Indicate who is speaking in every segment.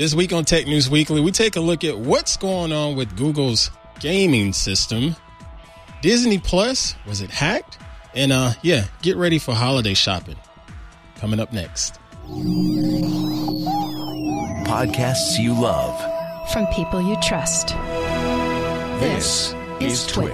Speaker 1: This week on Tech News Weekly, we take a look at what's going on with Google's gaming system. Disney Plus, was it hacked? And get ready for holiday shopping. Coming up next.
Speaker 2: Podcasts you love.
Speaker 3: From people you trust.
Speaker 2: This is Twit.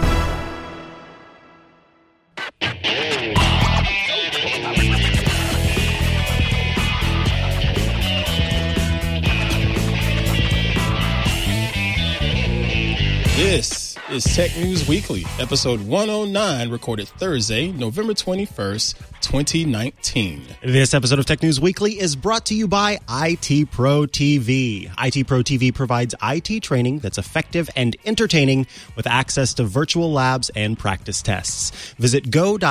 Speaker 1: This is Tech News Weekly, episode 109, recorded Thursday, November 21st, 2019.
Speaker 4: This episode of Tech News Weekly is brought to you by IT Pro TV. IT Pro TV provides IT training that's effective and entertaining with access to virtual labs and practice tests. Visit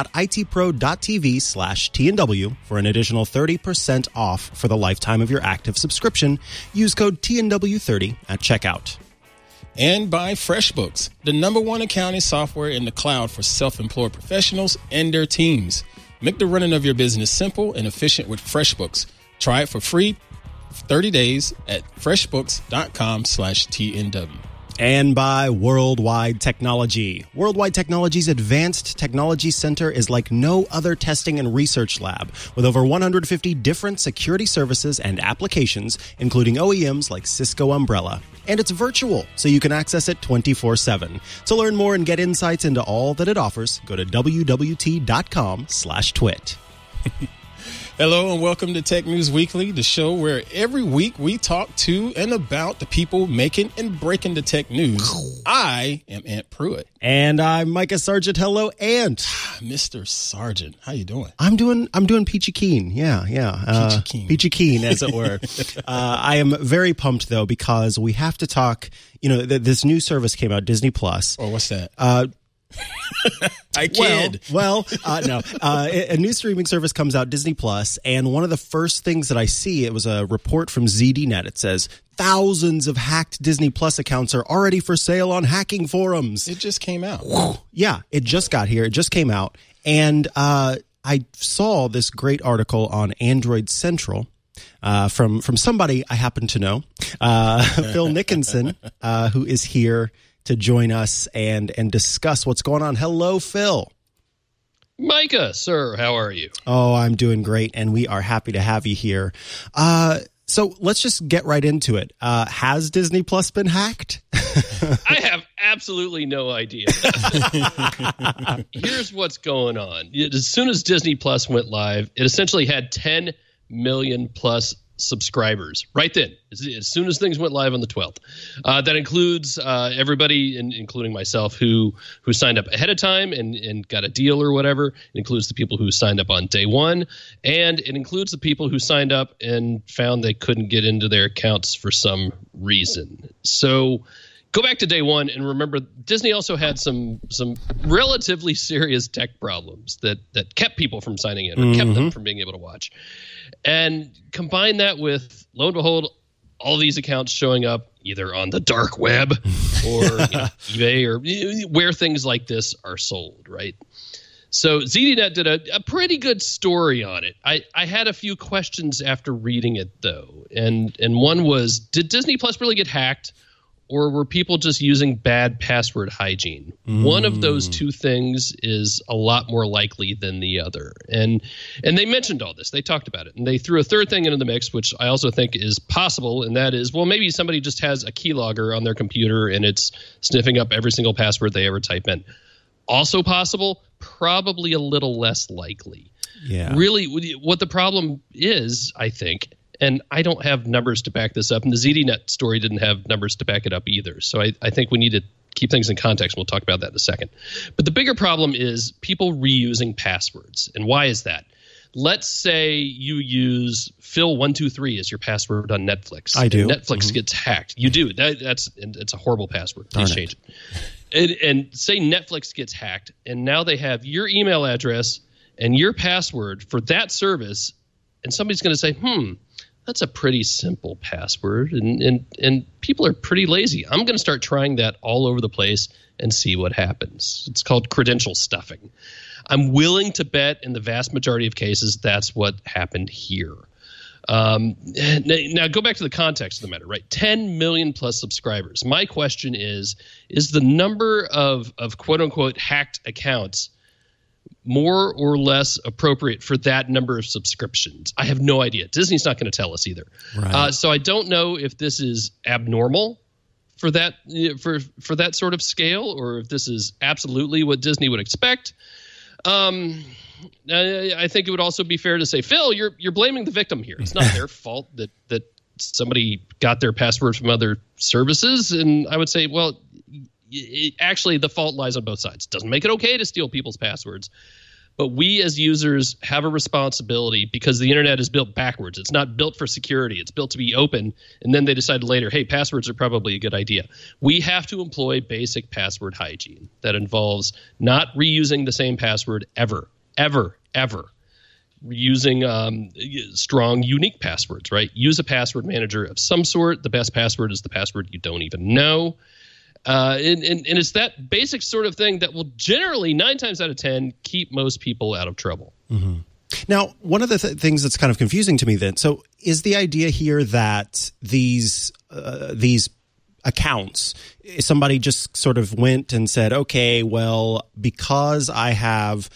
Speaker 4: go.itpro.tv/TNW for an additional 30% off for the lifetime of your active subscription. Use code TNW30 at checkout.
Speaker 1: And by FreshBooks, the #1 accounting software in the cloud for self-employed professionals and their teams. Make the running of your business simple and efficient with FreshBooks. Try it for free 30 days at freshbooks.com/TNW.
Speaker 4: And by Worldwide Technology. Worldwide Technology's Advanced Technology Center is like no other testing and research lab, with over 150 different security services and applications, including OEMs like Cisco Umbrella. And it's virtual, so you can access it 24/7. To learn more and get insights into all that it offers, go to wwt.com/twit.
Speaker 1: Hello and welcome to Tech News Weekly, the show where every week we talk to and about the people making and breaking the tech news. I am Ant Pruitt.
Speaker 4: And I'm Micah Sargent. Hello, Ant.
Speaker 1: Mr. Sargent, how you doing?
Speaker 4: I'm doing peachy keen. Yeah. Peachy keen, as it were. I am very pumped though, because we have to talk, this new service came out, Disney Plus.
Speaker 1: Oh, what's that? I kid.
Speaker 4: No. A new streaming service comes out, Disney Plus, and one of the first things that I see, it was a report from ZDNet. It says thousands of hacked Disney Plus accounts are already for sale on hacking forums.
Speaker 1: It just came out.
Speaker 4: Yeah, it just got here. It just came out. And I saw this great article on Android Central from somebody I happen to know, Phil Nickinson, who is here to join us and discuss what's going on. Hello, Phil.
Speaker 5: Micah, sir, how are you?
Speaker 4: Oh, I'm doing great, and we are happy to have you here. So let's just get right into it. Has Disney Plus been hacked?
Speaker 5: I have absolutely no idea. Here's what's going on. As soon as Disney Plus went live, it essentially had 10 million plus subscribers right then, as soon as things went live on the 12th. That includes everybody, including myself, who signed up ahead of time and got a deal or whatever. It includes the people who signed up on day one, and it includes the people who signed up and found they couldn't get into their accounts for some reason. So go back to day one and remember, Disney also had some relatively serious tech problems that kept people from signing in or kept them from being able to watch. And combine that with, lo and behold, all these accounts showing up either on the dark web or eBay or where things like this are sold, right? So ZDNet did a pretty good story on it. I had a few questions after reading it, though. And one was, did Disney Plus really get hacked? Or were people just using bad password hygiene? One of those two things is a lot more likely than the other. And they mentioned all this. They talked about it. And they threw a third thing into the mix, which I also think is possible. And that is, well, maybe somebody just has a keylogger on their computer and it's sniffing up every single password they ever type in. Also possible, probably a little less likely.
Speaker 4: Yeah.
Speaker 5: Really, what the problem is, I think, and I don't have numbers to back this up, and the ZDNet story didn't have numbers to back it up either. So I think we need to keep things in context. We'll talk about that in a second. But the bigger problem is people reusing passwords. And why is that? Let's say you use Phil123 as your password on Netflix.
Speaker 4: I do.
Speaker 5: And Netflix gets hacked. You do. It's a horrible password. Please change it. And say Netflix gets hacked, and now they have your email address and your password for that service, and somebody's going to say, that's a pretty simple password, and people are pretty lazy. I'm going to start trying that all over the place and see what happens. It's called credential stuffing. I'm willing to bet in the vast majority of cases that's what happened here. Now go back to the context of the matter, right? 10 million plus subscribers. My question is the number of quote unquote hacked accounts more or less appropriate for that number of subscriptions? I have no idea. Disney's not going to tell us either.
Speaker 4: Right.
Speaker 5: So I don't know if this is abnormal for that for that sort of scale, or if this is absolutely what Disney would expect. I think it would also be fair to say, Phil, you're blaming the victim here. It's not their fault that somebody got their password from other services. And I would say, well, actually, the fault lies on both sides. It doesn't make it okay to steal people's passwords. But we as users have a responsibility because the internet is built backwards. It's not built for security. It's built to be open. And then they decided later, hey, passwords are probably a good idea. We have to employ basic password hygiene that involves not reusing the same password ever. Using strong, unique passwords, right? Use a password manager of some sort. The best password is the password you don't even know. And it's that basic sort of thing that will generally, 9 times out of 10, keep most people out of trouble.
Speaker 4: Mm-hmm. Now, one of the things that's kind of confusing to me then, so is the idea here that these accounts, somebody just sort of went and said, okay, well, because I have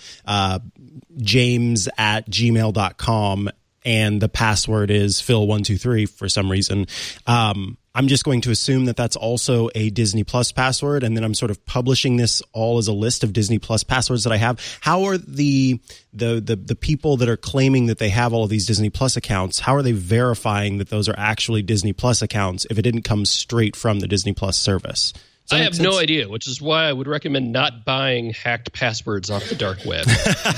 Speaker 4: james@gmail.com and the password is Phil123 for some reason, I'm just going to assume that that's also a Disney Plus password, and then I'm sort of publishing this all as a list of Disney Plus passwords that I have. How are the people that are claiming that they have all of these Disney Plus accounts, how are they verifying that those are actually Disney Plus accounts if it didn't come straight from the Disney Plus service?
Speaker 5: I have no idea, which is why I would recommend not buying hacked passwords off the dark web.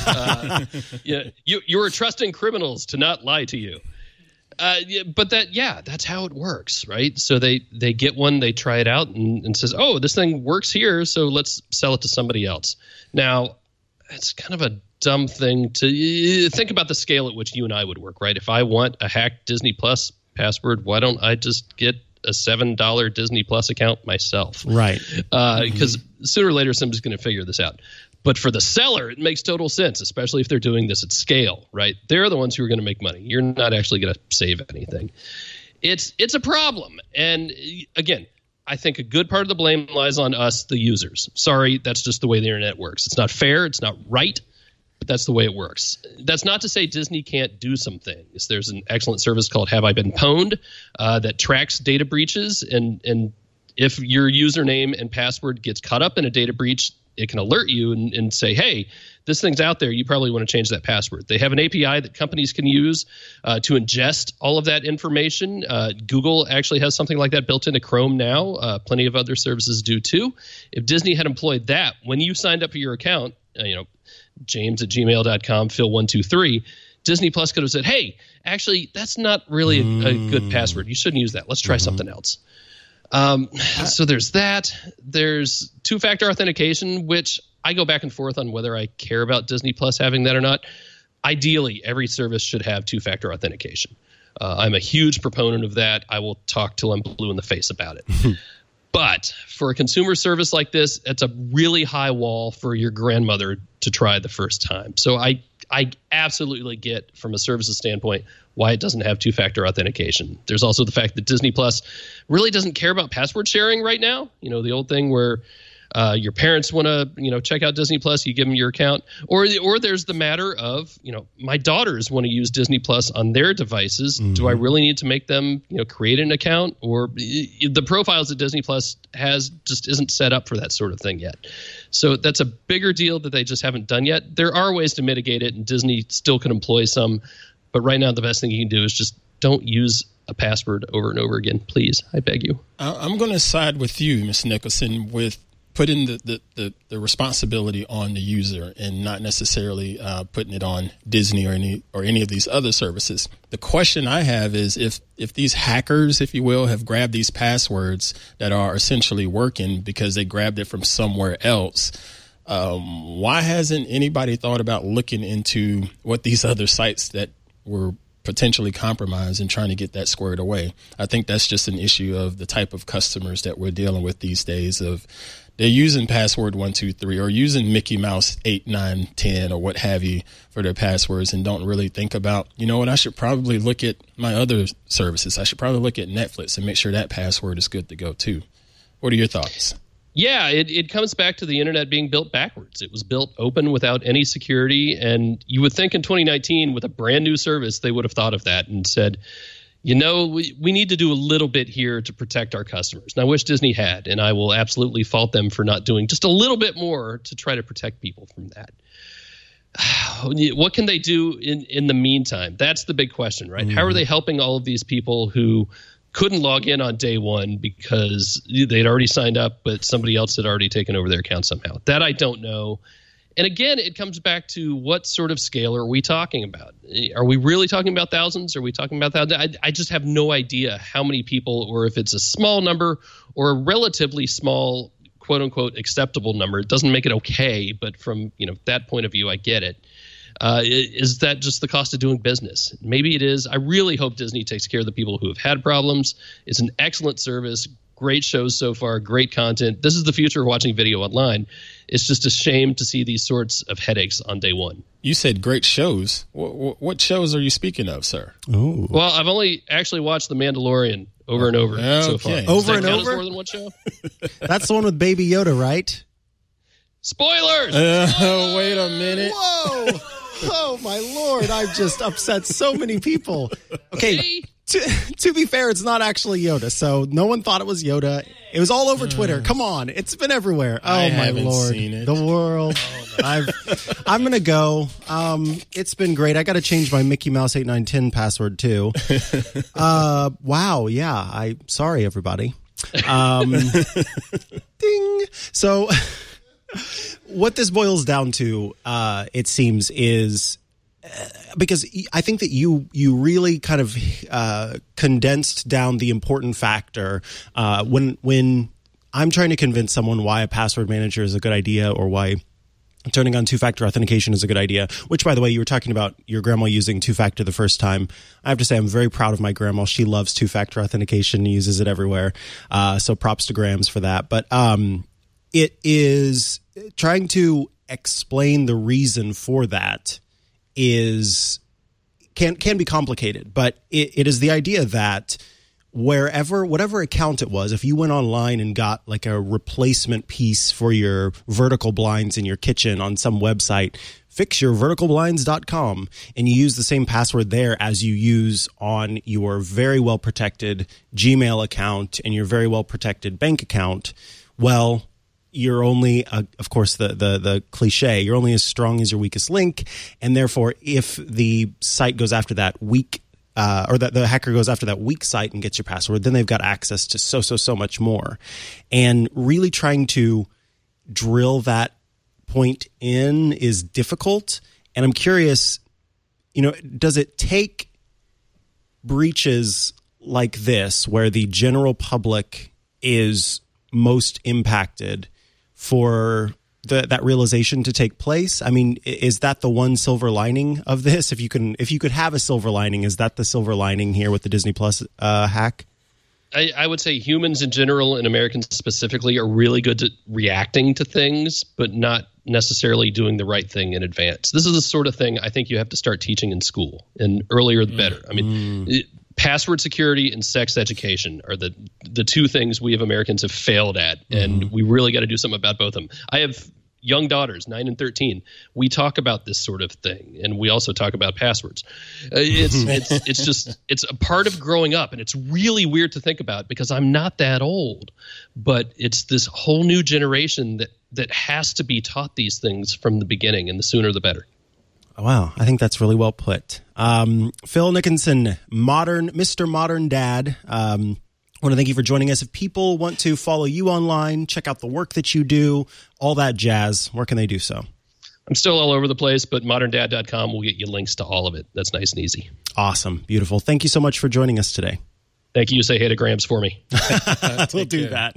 Speaker 5: You are trusting criminals to not lie to you. But that's how it works, right? So they get one, they try it out and says, oh, this thing works here, so let's sell it to somebody else. Now, it's kind of a dumb thing to think about the scale at which you and I would work, right? If I want a hacked Disney Plus password, why don't I just get a $7 Disney Plus account myself?
Speaker 4: Right.
Speaker 5: Because sooner or later, somebody's going to figure this out. But for the seller, it makes total sense, especially if they're doing this at scale, right? They're the ones who are going to make money. You're not actually going to save anything. It's a problem. And again, I think a good part of the blame lies on us, the users. Sorry, that's just the way the internet works. It's not fair. It's not right. But that's the way it works. That's not to say Disney can't do some things. There's an excellent service called Have I Been Pwned that tracks data breaches. And if your username and password gets caught up in a data breach, it can alert you and say, hey, this thing's out there. You probably want to change that password. They have an API that companies can use to ingest all of that information. Google actually has something like that built into Chrome now. Plenty of other services do too. If Disney had employed that, when you signed up for your account, james@gmail.com, Phil123, Disney Plus could have said, hey, actually, that's not really a good password. You shouldn't use that. Let's try something else. So there's that. There's two-factor authentication, which I go back and forth on whether I care about Disney Plus having that or not. Ideally, every service should have two-factor authentication. I'm a huge proponent of that. I will talk till I'm blue in the face about it. But for a consumer service like this, it's a really high wall for your grandmother to try the first time. So I absolutely get, from a services standpoint, why it doesn't have two-factor authentication. There's also the fact that Disney Plus really doesn't care about password sharing right now. You know, the old thing where your parents want to, check out Disney Plus, you give them your account. Or there's the matter of, my daughters want to use Disney Plus on their devices. Mm-hmm. Do I really need to make them, create an account? Or the profiles that Disney Plus has just isn't set up for that sort of thing yet. So that's a bigger deal that they just haven't done yet. There are ways to mitigate it, and Disney still can employ some. But right now, the best thing you can do is just don't use a password over and over again. Please, I beg you.
Speaker 1: I'm going to side with you, Ms. Nicholson, with putting the responsibility on the user and not necessarily putting it on Disney or any of these other services. The question I have is if these hackers, if you will, have grabbed these passwords that are essentially working because they grabbed it from somewhere else, why hasn't anybody thought about looking into what these other sites that were potentially compromised and trying to get that squared away. I think that's just an issue of the type of customers that we're dealing with these days. Of they're using password 123 or using Mickey Mouse 8, 9, 10 or what have you for their passwords and don't really think about, you know what, I should probably look at my other services. I should probably look at Netflix and make sure that password is good to go too. What are your thoughts?
Speaker 5: Yeah, it comes back to the internet being built backwards. It was built open without any security. And you would think in 2019, with a brand new service, they would have thought of that and said, you know, we need to do a little bit here to protect our customers. And I wish Disney had, and I will absolutely fault them for not doing just a little bit more to try to protect people from that. What can they do in the meantime? That's the big question, right? How are they helping all of these people who couldn't log in on day one because they'd already signed up, but somebody else had already taken over their account somehow? That I don't know. And again, it comes back to what sort of scale are we talking about? Are we really talking about thousands? Are we talking about thousands? I just have no idea how many people, or if it's a small number or a relatively small, quote unquote, acceptable number. It doesn't make it okay, but from that point of view, I get it. Is that just the cost of doing business? Maybe it is. I really hope Disney takes care of the people who have had problems. It's an excellent service, great shows so far, great content. This is the future of watching video online. It's just a shame to see these sorts of headaches on day one.
Speaker 1: You said great shows. What shows are you speaking of, sir?
Speaker 4: Ooh.
Speaker 5: Well, I've only actually watched The Mandalorian over and over so far.
Speaker 4: Over and over?
Speaker 5: More than one show?
Speaker 4: That's the one with Baby Yoda, right?
Speaker 5: Spoilers!
Speaker 1: Wait a minute.
Speaker 4: Whoa! Oh, my Lord. I've just upset so many people. Okay, to be fair, it's not actually Yoda, so no one thought it was Yoda. It was all over Twitter. Come on. It's been everywhere. Oh, my Lord.
Speaker 1: Seen it.
Speaker 4: The world. I'm going to go. It's been great. I got to change my Mickey Mouse 8910 password, too. Wow. Yeah. Sorry, everybody. Ding. So what this boils down to, it seems, is because I think that you really kind of condensed down the important factor when I'm trying to convince someone why a password manager is a good idea or why turning on two-factor authentication is a good idea, which, by the way, you were talking about your grandma using two-factor the first time. I have to say I'm very proud of my grandma. She loves two-factor authentication, uses it everywhere. So props to Grams for that. But it is trying to explain the reason for that can be complicated, but it is the idea that whatever account it was, if you went online and got like a replacement piece for your vertical blinds in your kitchen on some website, fixyourverticalblinds.com, and you use the same password there as you use on your very well protected Gmail account and your very well protected bank account, well, you're only, of course, the cliche, you're only as strong as your weakest link. And therefore, if the site goes after that weak, or that the hacker goes after that weak site and gets your password, then they've got access to so much more. And really trying to drill that point in is difficult. And I'm curious, does it take breaches like this, where the general public is most impacted, for that realization to take place? I mean, is that the one silver lining of this? If you could have a silver lining, is that the silver lining here with the Disney Plus hack?
Speaker 5: I would say humans in general and Americans specifically are really good at reacting to things, but not necessarily doing the right thing in advance. This is the sort of thing I think you have to start teaching in school, and earlier the better. I mean, password security and sex education are the two things we as Americans have failed at, and we really got to do something about both of them. I have young daughters, 9 and 13. We talk about this sort of thing, and we also talk about passwords. It's a part of growing up, and it's really weird to think about because I'm not that old, but it's this whole new generation that has to be taught these things from the beginning, and the sooner the better.
Speaker 4: Wow, I think that's really well put. Phil Nickinson, Mr. Modern Dad. I want to thank you for joining us. If people want to follow you online, check out the work that you do, all that jazz, where can they do so?
Speaker 5: I'm still all over the place, but moderndad.com will get you links to all of it. That's nice and easy.
Speaker 4: Awesome. Beautiful. Thank you so much for joining us today.
Speaker 5: Thank you. Say hey to Grams for me.
Speaker 4: We'll do that.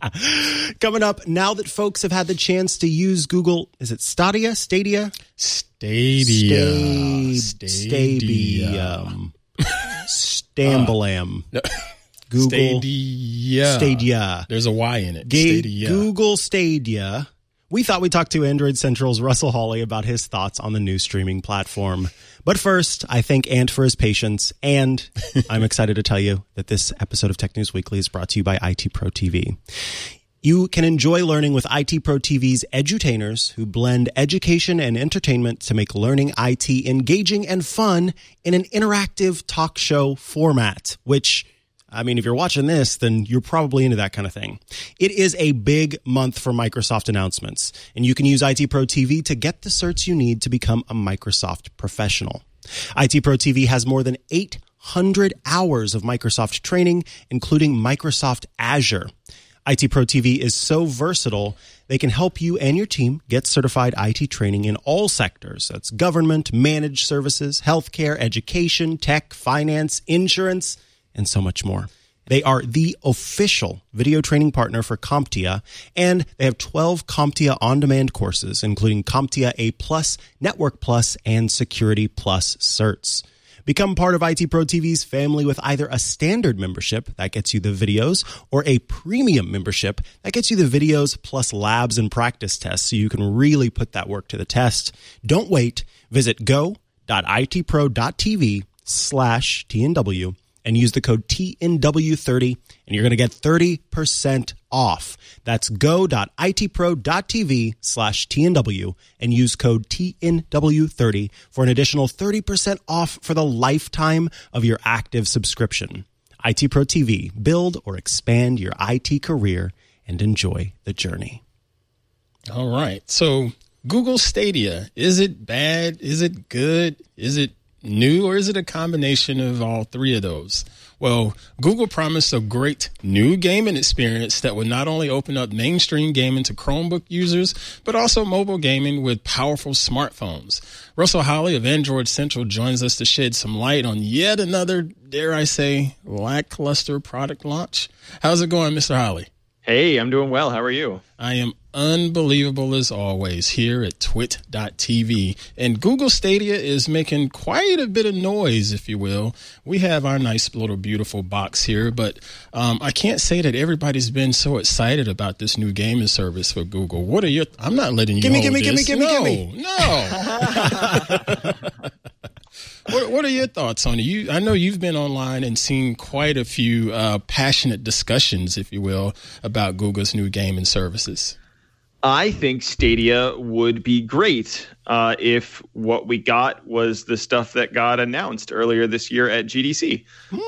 Speaker 4: Coming up, now that folks have had the chance to use Google, is it Stadia? Stambalam. Google Stadia.
Speaker 1: There's a Y in it.
Speaker 4: Stadia. Google Stadia. We thought we'd talk to Android Central's Russell Hawley about his thoughts on the new streaming platform. But first, I thank Ant for his patience, and I'm excited to tell you that this episode of Tech News Weekly is brought to you by IT Pro TV. You can enjoy learning with IT Pro TV's edutainers who blend education and entertainment to make learning IT engaging and fun in an interactive talk show format, which, I mean, if you're watching this, then you're probably into that kind of thing. It is a big month for Microsoft announcements, and you can use IT Pro TV to get the certs you need to become a Microsoft professional. IT Pro TV has more than 800 hours of Microsoft training, including Microsoft Azure. IT Pro TV is so versatile, they can help you and your team get certified IT training in all sectors. That's government, managed services, healthcare, education, tech, finance, insurance, and so much more. They are the official video training partner for CompTIA, and they have 12 CompTIA on-demand courses, including CompTIA A+, Network Plus, and Security Plus certs. Become part of IT Pro TV's family with either a standard membership that gets you the videos or a premium membership that gets you the videos plus labs and practice tests so you can really put that work to the test. Don't wait. Visit go.itpro.tv/TNW and use the code TNW30 and you're going to get 30% off. That's go.itpro.tv/TNW and use code TNW30 for an additional 30% off for the lifetime of your active subscription. IT Pro TV, build or expand your IT career and enjoy the journey.
Speaker 1: All right. So Google Stadia, is it bad? Is it good? Is it new, or is it a combination of all three of those? Well, Google promised a great new gaming experience that would not only open up mainstream gaming to Chromebook users, but also mobile gaming with powerful smartphones. Russell Hawley of Android Central joins us to shed some light on yet another, dare I say, lackluster product launch. How's it going, Mr. Hawley?
Speaker 6: Hey, I'm doing well. How are you?
Speaker 1: I am unbelievable as always here at twit.tv. And Google Stadia is making quite a bit of noise, if you will. We have our nice little beautiful box here, but I can't say that everybody's been so excited about this new gaming service for Google. What are your... I'm not letting you
Speaker 4: Gimme.
Speaker 1: No. What are your thoughts on it? I know you've been online and seen quite a few passionate discussions, if you will, about Google's new gaming services.
Speaker 6: I think Stadia would be great if what we got was the stuff that got announced earlier this year at GDC.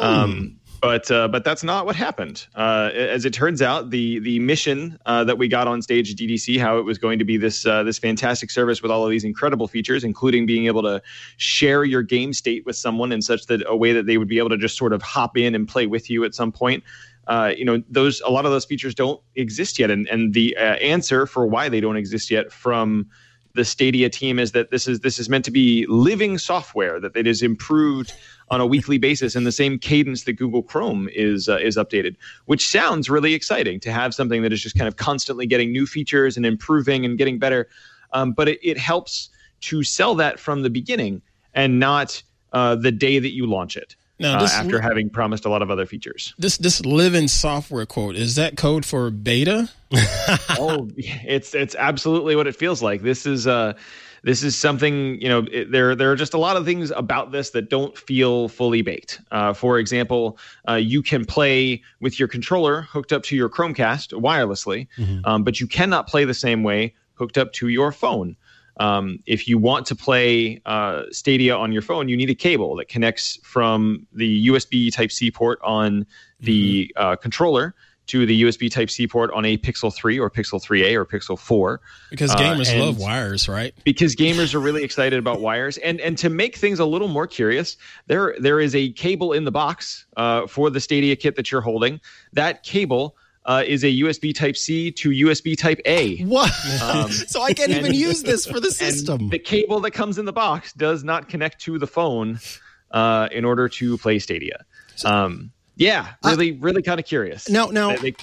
Speaker 6: But that's not what happened. As it turns out, the mission that we got on stage at GDC, how it was going to be this fantastic service with all of these incredible features, including being able to share your game state with someone in such that a way that they would be able to just sort of hop in and play with you at some point. A lot of those features don't exist yet, and the answer for why they don't exist yet from the Stadia team is that this is meant to be living software, that it is improved on a weekly basis in the same cadence that Google Chrome is updated, which sounds really exciting to have something that is just kind of constantly getting new features and improving and getting better. But it helps to sell that from the beginning and not the day that you launch it. Now, after having promised a lot of other features.
Speaker 1: This living software quote, is that code for beta?
Speaker 6: Oh, it's absolutely what it feels like. This is something, there are just a lot of things about this that don't feel fully baked. For example, you can play with your controller hooked up to your Chromecast wirelessly, but you cannot play the same way hooked up to your phone. If you want to play Stadia on your phone, you need a cable that connects from the USB Type-C port on the controller to the USB Type-C port on a Pixel 3 or Pixel 3a or Pixel 4.
Speaker 1: Because gamers love wires, right?
Speaker 6: Because gamers are really excited about wires. And to make things a little more curious, there is a cable in the box for the Stadia kit that you're holding. That cable is a USB Type-C to USB Type-A.
Speaker 4: What? So I can't even use this for the system.
Speaker 6: And the cable that comes in the box does not connect to the phone in order to play Stadia. Really kind of curious.
Speaker 4: Now,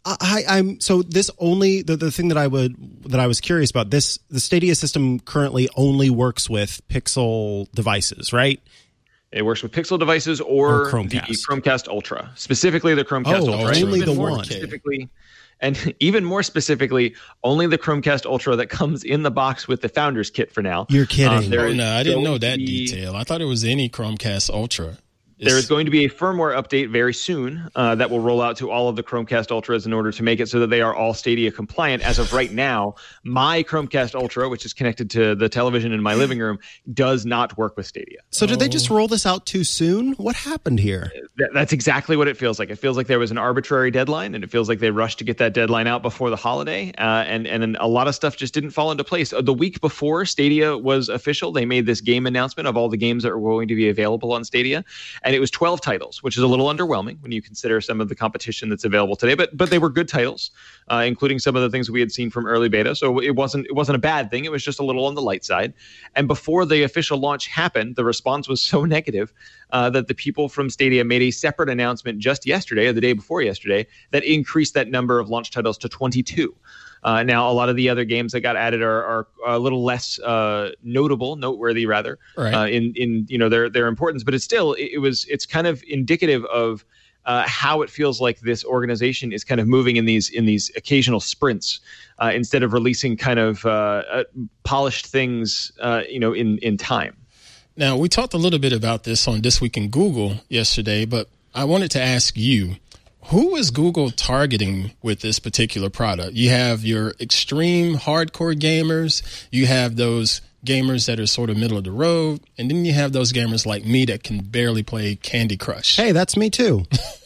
Speaker 4: I'm so this only the thing that I was curious about the Stadia system currently only works with Pixel devices, right?
Speaker 6: It works with Pixel devices or
Speaker 4: Chromecast.
Speaker 6: The Chromecast Ultra, specifically the Chromecast Ultra.
Speaker 4: Only the one.
Speaker 6: Specifically, and even more specifically, only the Chromecast Ultra that comes in the box with the Founders Kit for now.
Speaker 4: You're kidding.
Speaker 1: I didn't know that detail. I thought it was any Chromecast Ultra.
Speaker 6: There is going to be a firmware update very soon that will roll out to all of the Chromecast Ultras in order to make it so that they are all Stadia compliant. As of right now, my Chromecast Ultra, which is connected to the television in my living room, does not work with Stadia.
Speaker 4: So did they just roll this out too soon? What happened here?
Speaker 6: That's exactly what it feels like. It feels like there was an arbitrary deadline, and it feels like they rushed to get that deadline out before the holiday, and then a lot of stuff just didn't fall into place. The week before Stadia was official, they made this game announcement of all the games that were going to be available on Stadia, and it was 12 titles, which is a little underwhelming when you consider some of the competition that's available today. But they were good titles, including some of the things we had seen from early beta. So it wasn't a bad thing. It was just a little on the light side. And before the official launch happened, the response was so negative that the people from Stadia made a separate announcement just yesterday, or the day before yesterday, that increased that number of launch titles to 22. Now, a lot of the other games that got added are a little less noteworthy, rather,
Speaker 1: right.
Speaker 6: In their importance. But it's kind of indicative of how it feels like this organization is kind of moving in these occasional sprints instead of releasing kind of polished things, in time.
Speaker 1: Now, we talked a little bit about this on This Week in Google yesterday, but I wanted to ask you, who is Google targeting with this particular product? You have your extreme hardcore gamers, you have those gamers that are sort of middle of the road, and then you have those gamers like me that can barely play Candy Crush.
Speaker 4: Hey, that's me too.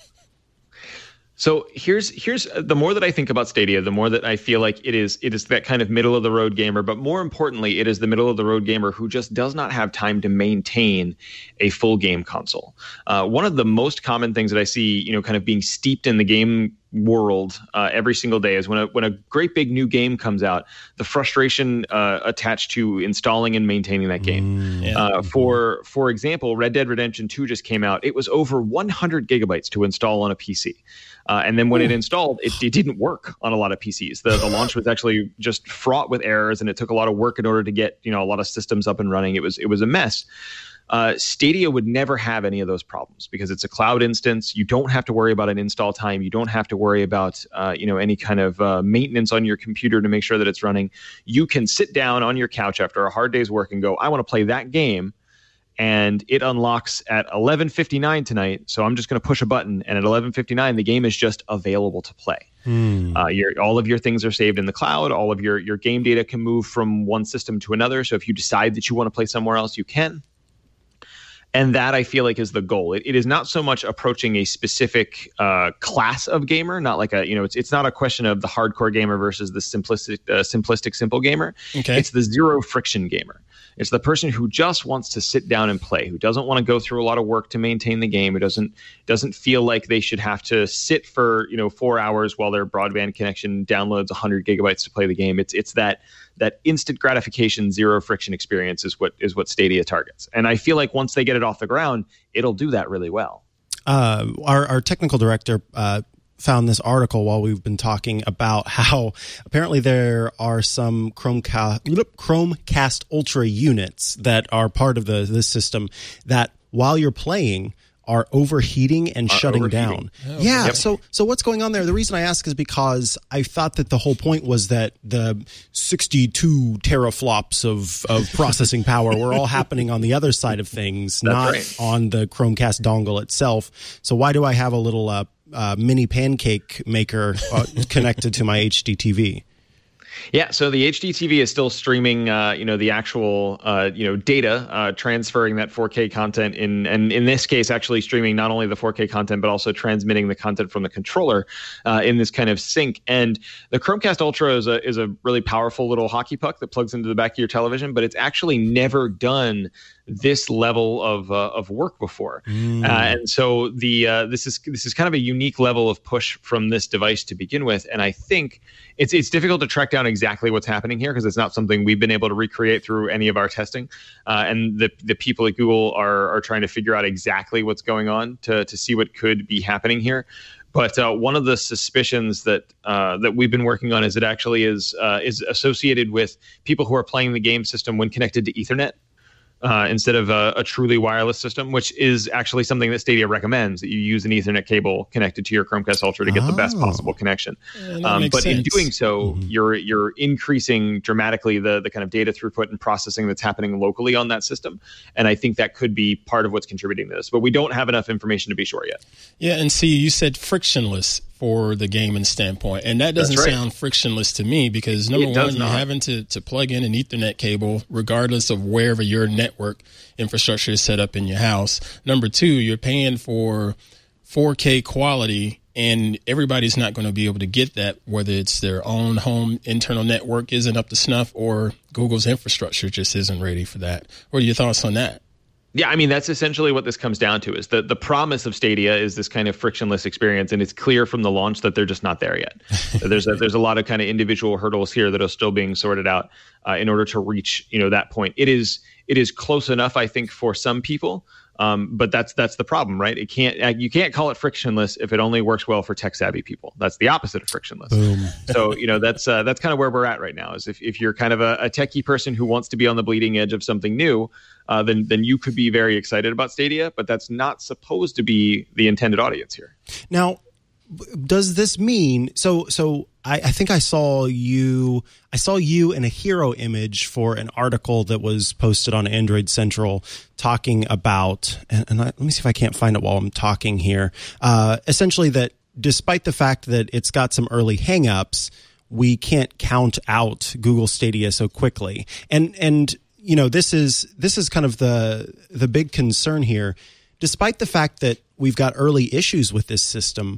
Speaker 6: So here's the more that I think about Stadia, the more that I feel like it is that kind of middle of the road gamer, but more importantly, it is the middle of the road gamer who just does not have time to maintain a full game console. One of the most common things that I see, kind of being steeped in the game world every single day is when a great big new game comes out, the frustration attached to installing and maintaining that game. For example, Red Dead Redemption 2 just came out. It was over 100 gigabytes to install on a PC. And then when it installed, it didn't work on a lot of PCs. The launch was actually just fraught with errors, and it took a lot of work in order to get a lot of systems up and running. It was a mess. Stadia would never have any of those problems because it's a cloud instance. You don't have to worry about an install time. You don't have to worry about any kind of maintenance on your computer to make sure that it's running. You can sit down on your couch after a hard day's work and go, I want to play that game. And it unlocks at 11:59 tonight. So I'm just going to push a button, and at 11:59, the game is just available to play. All of your things are saved in the cloud. All of your game data can move from one system to another. So if you decide that you want to play somewhere else, you can. And that, I feel like, is the goal. It is not so much approaching a specific class of gamer, not like it's not a question of the hardcore gamer versus the simplistic simple gamer.
Speaker 1: Okay.
Speaker 6: It's the zero friction gamer. It's the person who just wants to sit down and play, who doesn't want to go through a lot of work to maintain the game, who doesn't feel like they should have to sit for 4 hours while their broadband connection downloads 100 gigabytes to play the game. It's that instant gratification, zero friction experience is what Stadia targets. And I feel like once they get it off the ground, it'll do that really well.
Speaker 4: Our technical director found this article while we've been talking about how apparently there are some Chromecast Ultra units that are part of this system that while you're playing are overheating and shutting down.
Speaker 1: Oh,
Speaker 4: yeah.
Speaker 6: Yep.
Speaker 4: So what's going on there? The reason I ask is because I thought that the whole point was that the 62 teraflops of processing power were all happening on the other side of things, not
Speaker 6: right.
Speaker 4: on the Chromecast dongle itself. So why do I have a little mini pancake maker connected to my HD TV?
Speaker 6: Yeah, so the HD TV is still streaming, the actual, data, transferring that 4K content and in this case, actually streaming not only the 4K content, but also transmitting the content from the controller in this kind of sync. And the Chromecast Ultra is a really powerful little hockey puck that plugs into the back of your television, but it's actually never done this level of work before. And so this is kind of a unique level of push from this device to begin with. And I think it's difficult to track down exactly what's happening here because it's not something we've been able to recreate through any of our testing. And the people at Google are trying to figure out exactly what's going on to see what could be happening here. But one of the suspicions that we've been working on is it actually is associated with people who are playing the game system when connected to Ethernet. Instead of a truly wireless system, which is actually something that Stadia recommends, that you use an Ethernet cable connected to your Chromecast Ultra to get the best possible connection. But sense. In doing so, you're increasing dramatically the kind of data throughput and processing that's happening locally on that system. And I think that could be part of what's contributing to this. But we don't have enough information to be sure yet.
Speaker 1: Yeah, and see, you said frictionless for the gaming standpoint. And that doesn't sound frictionless to me because, number one, you're having to plug in an Ethernet cable regardless of wherever your network infrastructure is set up in your house. Number two, you're paying for 4K quality, and everybody's not going to be able to get that, whether it's their own home internal network isn't up to snuff or Google's infrastructure just isn't ready for that. What are your thoughts on that?
Speaker 6: Yeah, I mean, that's essentially what this comes down to is the promise of Stadia is this kind of frictionless experience. And it's clear from the launch that they're just not there yet. There's a lot of kind of individual hurdles here that are still being sorted out in order to reach, that point. It is close enough, I think, for some people. But that's the problem, right? You can't call it frictionless if it only works well for tech savvy people. That's the opposite of frictionless. Boom. So that's kind of where we're at right now. Is if you're kind of a techie person who wants to be on the bleeding edge of something new, then you could be very excited about Stadia. But that's not supposed to be the intended audience here.
Speaker 4: Now, does this mean so? I think I saw you in a hero image for an article that was posted on Android Central talking about, let me see if I can't find it while I'm talking here. Essentially that despite the fact that it's got some early hangups, we can't count out Google Stadia so quickly. And this is kind of the big concern here. Despite the fact that we've got early issues with this system,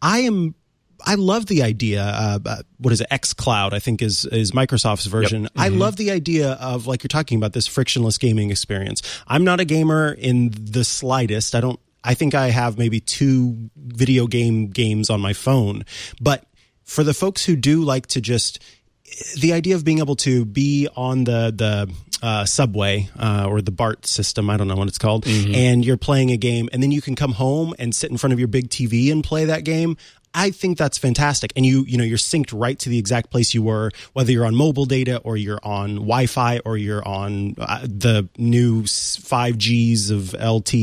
Speaker 4: I love the idea. What is it? xCloud, I think, is Microsoft's version. Yep. Mm-hmm. I love the idea of, like you're talking about, this frictionless gaming experience. I'm not a gamer in the slightest. I think I have maybe 2 video games on my phone. But for the folks who do like to just, the idea of being able to be on the subway or the BART system, I don't know what it's called, and you're playing a game, and then you can come home and sit in front of your big TV and play that game. I think that's fantastic. And you're synced right to the exact place you were, whether you're on mobile data or you're on Wi-Fi or you're on the new 5Gs of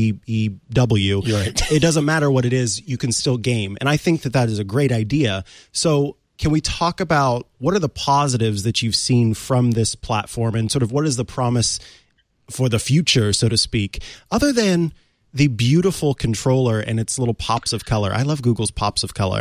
Speaker 4: LTEW. Right. It doesn't matter what it is, you can still game. And I think that is a great idea. So can we talk about what are the positives that you've seen from this platform and sort of what is the promise for the future, so to speak, other than the beautiful controller and its little pops of color? I love Google's pops of color.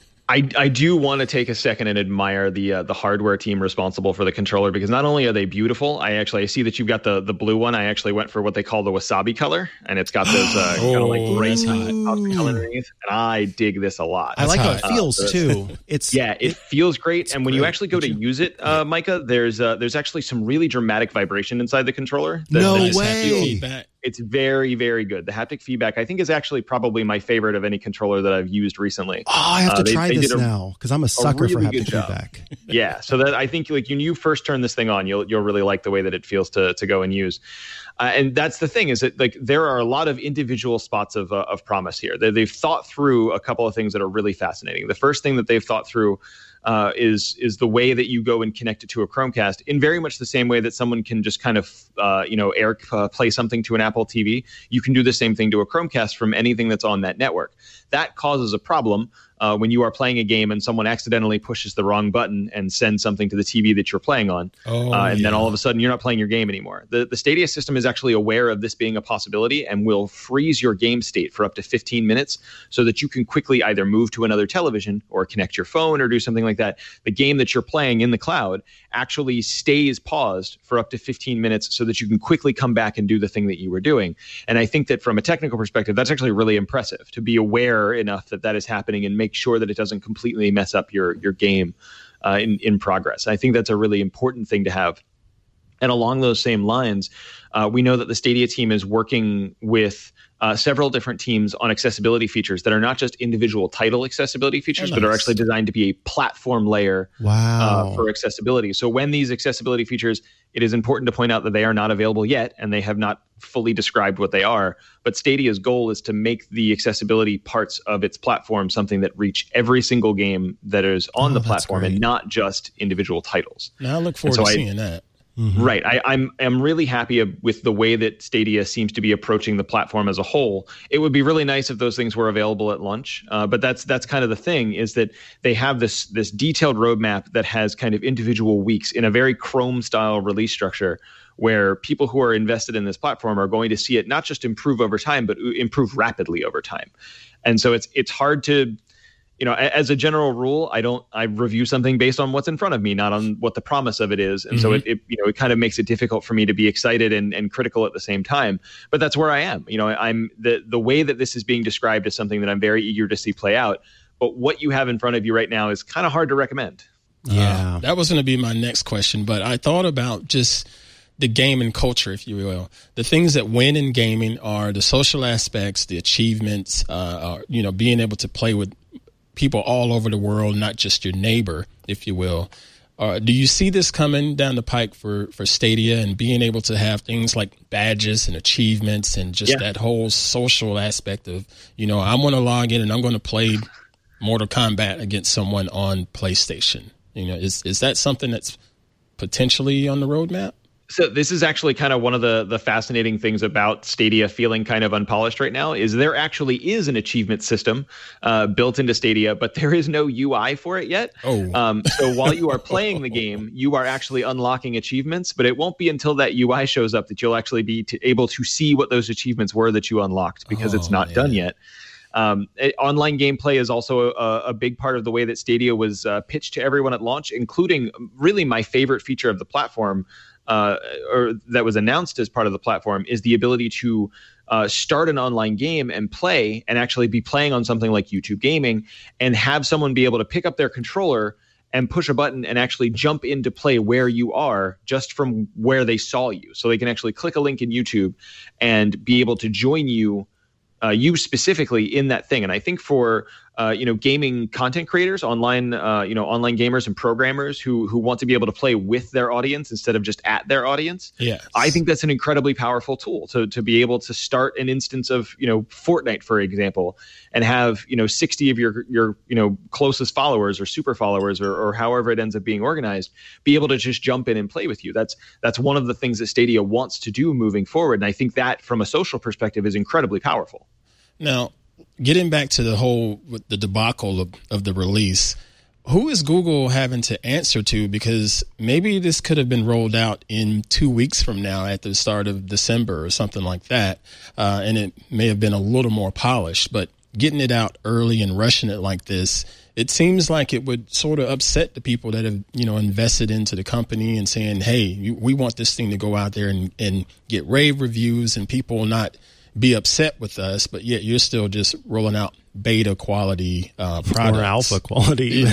Speaker 6: I do want to take a second and admire the hardware team responsible for the controller, because not only are they beautiful, I see that you've got the blue one. I actually went for what they call the wasabi color, and it's got those kind of like rain color underneath. And I dig this a lot.
Speaker 4: I like how it feels too.
Speaker 6: It feels great. And when you actually go to use it, Micah, there's actually some really dramatic vibration inside the controller.
Speaker 4: No way.
Speaker 6: It's very, very good. The haptic feedback, I think, is actually probably my favorite of any controller that I've used recently.
Speaker 4: Oh, I have to try this now because I'm a sucker for haptic feedback.
Speaker 6: Yeah, so that I think like when you first turn this thing on, you'll really like the way that it feels to go and use. And that's the thing, is that like there are a lot of individual spots of promise here. They've thought through a couple of things that are really fascinating. The first thing that they've thought through is the way that you go and connect it to a Chromecast in very much the same way that someone can just kind of play something to an Apple TV. You can do the same thing to a Chromecast from anything that's on that network. That causes a problem when you are playing a game and someone accidentally pushes the wrong button and sends something to the TV that you're playing on. Then all of a sudden you're not playing your game anymore. The Stadia system is actually aware of this being a possibility and will freeze your game state for up to 15 minutes so that you can quickly either move to another television or connect your phone or do something like that. The game that you're playing in the cloud actually stays paused for up to 15 minutes so that you can quickly come back and do the thing that you were doing. And I think that from a technical perspective, that's actually really impressive to be aware enough that is happening and make sure that it doesn't completely mess up your game in progress. I think that's a really important thing to have. And along those same lines, we know that the Stadia team is working with several different teams on accessibility features that are not just individual title accessibility features, but are actually designed to be a platform layer for accessibility. So when these accessibility features it is important to point out that they are not available yet, and they have not fully described what they are. But Stadia's goal is to make the accessibility parts of its platform something that reach every single game that is on the platform and not just individual titles.
Speaker 1: Now I look forward to seeing that.
Speaker 6: Mm-hmm. Right. I'm really happy with the way that Stadia seems to be approaching the platform as a whole. It would be really nice if those things were available at launch. But that's kind of the thing, is that they have this detailed roadmap that has kind of individual weeks in a very Chrome style release structure, where people who are invested in this platform are going to see it not just improve over time, but improve rapidly over time. And so it's hard to, as a general rule, I review something based on what's in front of me, not on what the promise of it is. And so it kind of makes it difficult for me to be excited and critical at the same time. But that's where I am. I'm the way that this is being described is something that I'm very eager to see play out. But what you have in front of you right now is kind of hard to recommend.
Speaker 1: Yeah, that was going to be my next question, but I thought about just the gaming culture, if you will. The things that win in gaming are the social aspects, the achievements, being able to play with people all over the world, not just your neighbor, if you will. Do you see this coming down the pike for Stadia, and being able to have things like badges and achievements and just that whole social aspect of, I'm going to log in and I'm going to play Mortal Kombat against someone on PlayStation? Is that something that's potentially on the roadmap?
Speaker 6: So this is actually kind of one of the fascinating things about Stadia feeling kind of unpolished right now, is there actually is an achievement system built into Stadia, but there is no UI for it yet. So while you are playing the game, you are actually unlocking achievements, but it won't be until that UI shows up that you'll actually be able to see what those achievements were that you unlocked, because it's not done yet. Online gameplay is also a big part of the way that Stadia was pitched to everyone at launch, including really my favorite feature of the platform, or that was announced as part of the platform, is the ability to start an online game and play, and actually be playing on something like YouTube Gaming, and have someone be able to pick up their controller and push a button and actually jump into play where you are, just from where they saw you. So they can actually click a link in YouTube and be able to join you specifically in that thing. And I think for gaming content creators, online gamers and programmers who want to be able to play with their audience instead of just at their audience, I think that's an incredibly powerful tool to be able to start an instance of Fortnite, for example, and have 60 of your closest followers or super followers or however it ends up being organized be able to just jump in and play with you. That's one of the things that Stadia wants to do moving forward, and I think that from a social perspective is incredibly powerful.
Speaker 1: Now, getting back to the debacle of the release, who is Google having to answer to? Because maybe this could have been rolled out in 2 weeks from now at the start of December or something like that, and it may have been a little more polished. But getting it out early and rushing it like this, it seems like it would sort of upset the people that have invested into the company and saying, hey, we want this thing to go out there and get rave reviews and people not be upset with us, but yet you're still just rolling out beta quality products
Speaker 4: or alpha quality.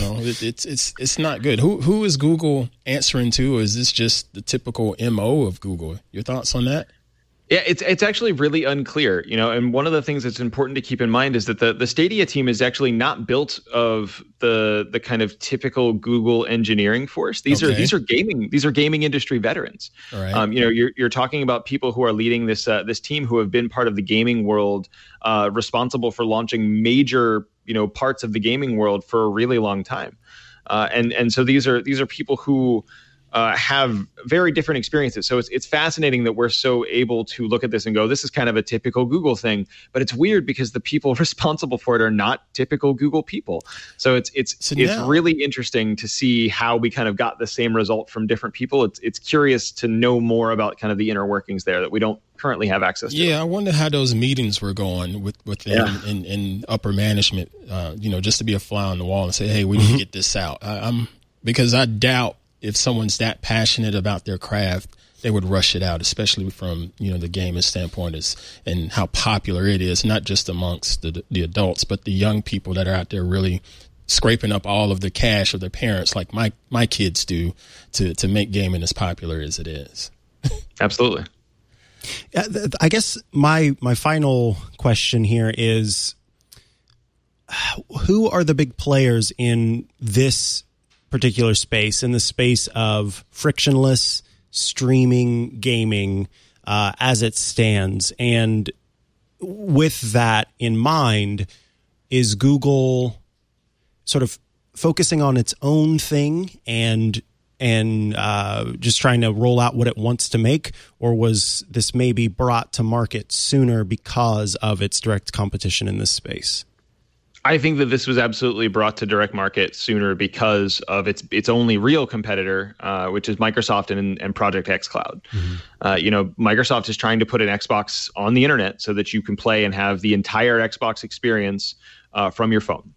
Speaker 1: It's not good. Who is Google answering to? Or is this just the typical MO of Google? Your thoughts on that?
Speaker 6: Yeah, it's actually really unclear, and one of the things that's important to keep in mind is that the Stadia team is actually not built of the kind of typical Google engineering force. These are gaming industry veterans.
Speaker 1: All right.
Speaker 6: You're talking about people who are leading this team who have been part of the gaming world, responsible for launching major parts of the gaming world for a really long time, and so these are people who have very different experiences. So it's fascinating that we're so able to look at this and go, this is kind of a typical Google thing, but it's weird because the people responsible for it are not typical Google people. So it's really interesting to see how we kind of got the same result from different people. It's curious to know more about kind of the inner workings there that we don't currently have access to.
Speaker 1: Yeah, I wonder how those meetings were going with them in upper management, just to be a fly on the wall and say, hey, we need to get this out. Because I doubt if someone's that passionate about their craft, they would rush it out, especially from, the gaming standpoint and how popular it is, not just amongst the adults, but the young people that are out there really scraping up all of the cash of their parents, like my kids do, to make gaming as popular as it is.
Speaker 6: Absolutely.
Speaker 4: I guess my final question here is, who are the big players in this particular space, in the space of frictionless streaming gaming as it stands. And with that in mind, is Google sort of focusing on its own thing and just trying to roll out what it wants to make, or was this maybe brought to market sooner because of its direct competition in this space?
Speaker 6: I think that this was absolutely brought to direct market sooner because of its only real competitor, which is Microsoft and Project xCloud. Mm-hmm. Microsoft is trying to put an Xbox on the internet so that you can play and have the entire Xbox experience from your phone.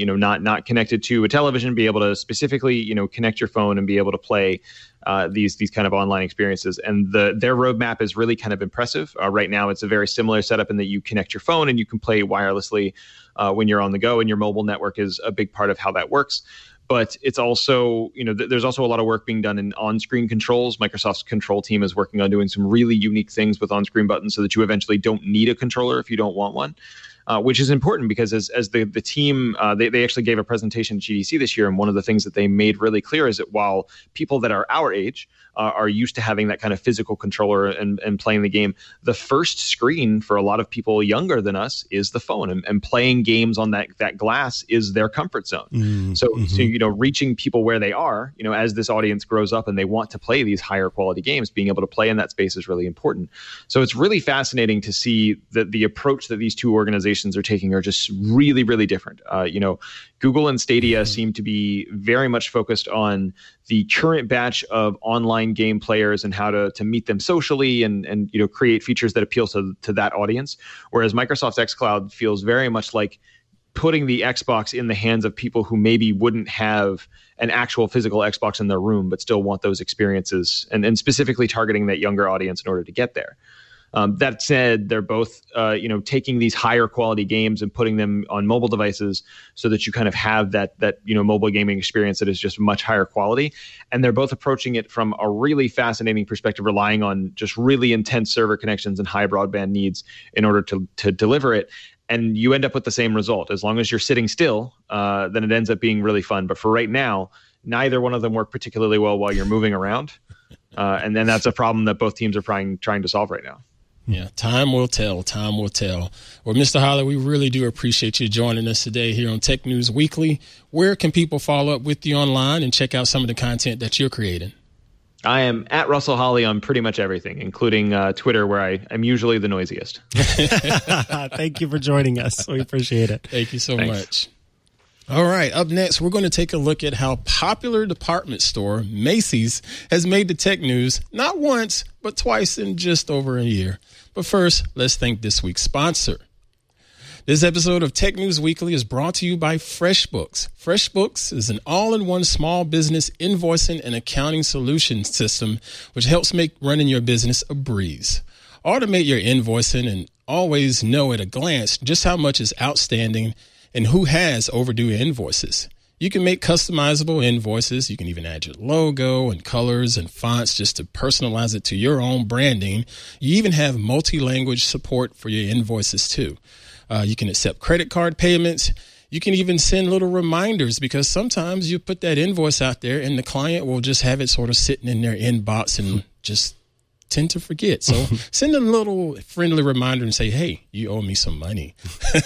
Speaker 6: Not connected to a television, be able to specifically, connect your phone and be able to play these kind of online experiences. And their roadmap is really kind of impressive. Right now, it's a very similar setup in that you connect your phone and you can play wirelessly when you're on the go, and your mobile network is a big part of how that works. But it's also, there's also a lot of work being done in on-screen controls. Microsoft's control team is working on doing some really unique things with on-screen buttons so that you eventually don't need a controller if you don't want one. Which is important because as the team, they actually gave a presentation at GDC this year, and one of the things that they made really clear is that while people that are our age are used to having that kind of physical controller and playing the game, the first screen for a lot of people younger than us is the phone, and playing games on that glass is their comfort zone. So reaching people where they are, as this audience grows up and they want to play these higher quality games, being able to play in that space is really important. So it's really fascinating to see that the approach that these two organizations are taking are just really, really different. Google and Stadia seem to be very much focused on the current batch of online game players and how to meet them socially and create features that appeal to that audience. Whereas Microsoft's xCloud feels very much like putting the Xbox in the hands of people who maybe wouldn't have an actual physical Xbox in their room, but still want those experiences, and specifically targeting that younger audience in order to get there. That said, they're both, taking these higher quality games and putting them on mobile devices so that you kind of have that mobile gaming experience that is just much higher quality. And they're both approaching it from a really fascinating perspective, relying on just really intense server connections and high broadband needs in order to deliver it. And you end up with the same result. As long as you're sitting still, then it ends up being really fun. But for right now, neither one of them work particularly well while you're moving around. And then that's a problem that both teams are trying to solve right now.
Speaker 1: Yeah, time will tell. Time will tell. Well, Mr. Holler, we really do appreciate you joining us today here on Tech News Weekly. Where can people follow up with you online and check out some of the content that you're creating?
Speaker 6: I am at Russell Holly on pretty much everything, including Twitter, where I am usually the noisiest.
Speaker 4: Thank you for joining us. We appreciate it.
Speaker 1: Thank you so much. All right. Up next, we're going to take a look at how popular department store Macy's has made the tech news not once, but twice in just over a year. But first, let's thank this week's sponsor. This episode of Tech News Weekly is brought to you by FreshBooks. FreshBooks is an all-in-one small business invoicing and accounting solution system which helps make running your business a breeze. Automate your invoicing and always know at a glance just how much is outstanding and who has overdue invoices. You can make customizable invoices. You can even add your logo and colors and fonts just to personalize it to your own branding. You even have multi-language support for your invoices too. You can accept credit card payments. You can even send little reminders because sometimes you put that invoice out there and the client will just have it sort of sitting in their inbox and just tend to forget. So send a little friendly reminder and say, hey, you owe me some money.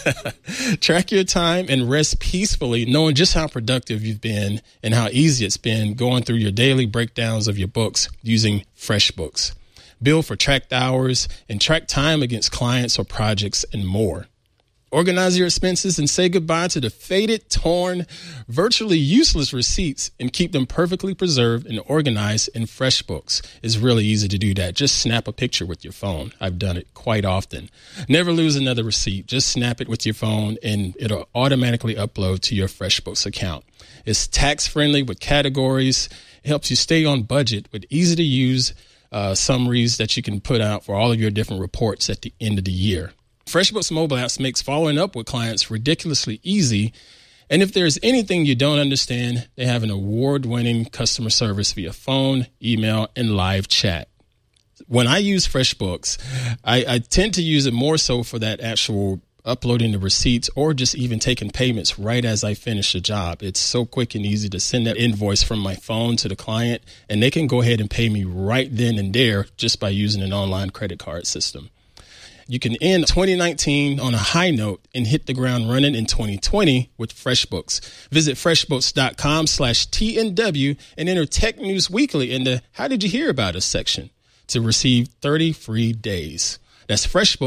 Speaker 1: Track your time and rest peacefully, knowing just how productive you've been and how easy it's been going through your daily breakdowns of your books using FreshBooks. Bill for tracked hours and track time against clients or projects and more. Organize your expenses and say goodbye to the faded, torn, virtually useless receipts and keep them perfectly preserved and organized in FreshBooks. It's really easy to do that. Just snap a picture with your phone. I've done it quite often. Never lose another receipt. Just snap it with your phone and it'll automatically upload to your FreshBooks account. It's tax-friendly with categories. It helps you stay on budget with easy-to-use summaries that you can put out for all of your different reports at the end of the year. FreshBooks mobile apps makes following up with clients ridiculously easy. And if there's anything you don't understand, they have an award-winning customer service via phone, email, and live chat. When I use FreshBooks, I tend to use it more so for that actual uploading the receipts, or just even taking payments right as I finish the job. It's so quick and easy to send that invoice from my phone to the client, and they can go ahead and pay me right then and there just by using an online credit card system. You can end 2019 on a high note and hit the ground running in 2020 with FreshBooks. Visit freshbooks.com/TNW and enter Tech News Weekly in the How Did You Hear About Us section to receive 30 free days. That's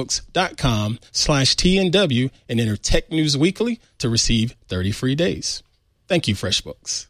Speaker 1: freshbooks.com/TNW and enter Tech News Weekly to receive 30 free days. Thank you, FreshBooks.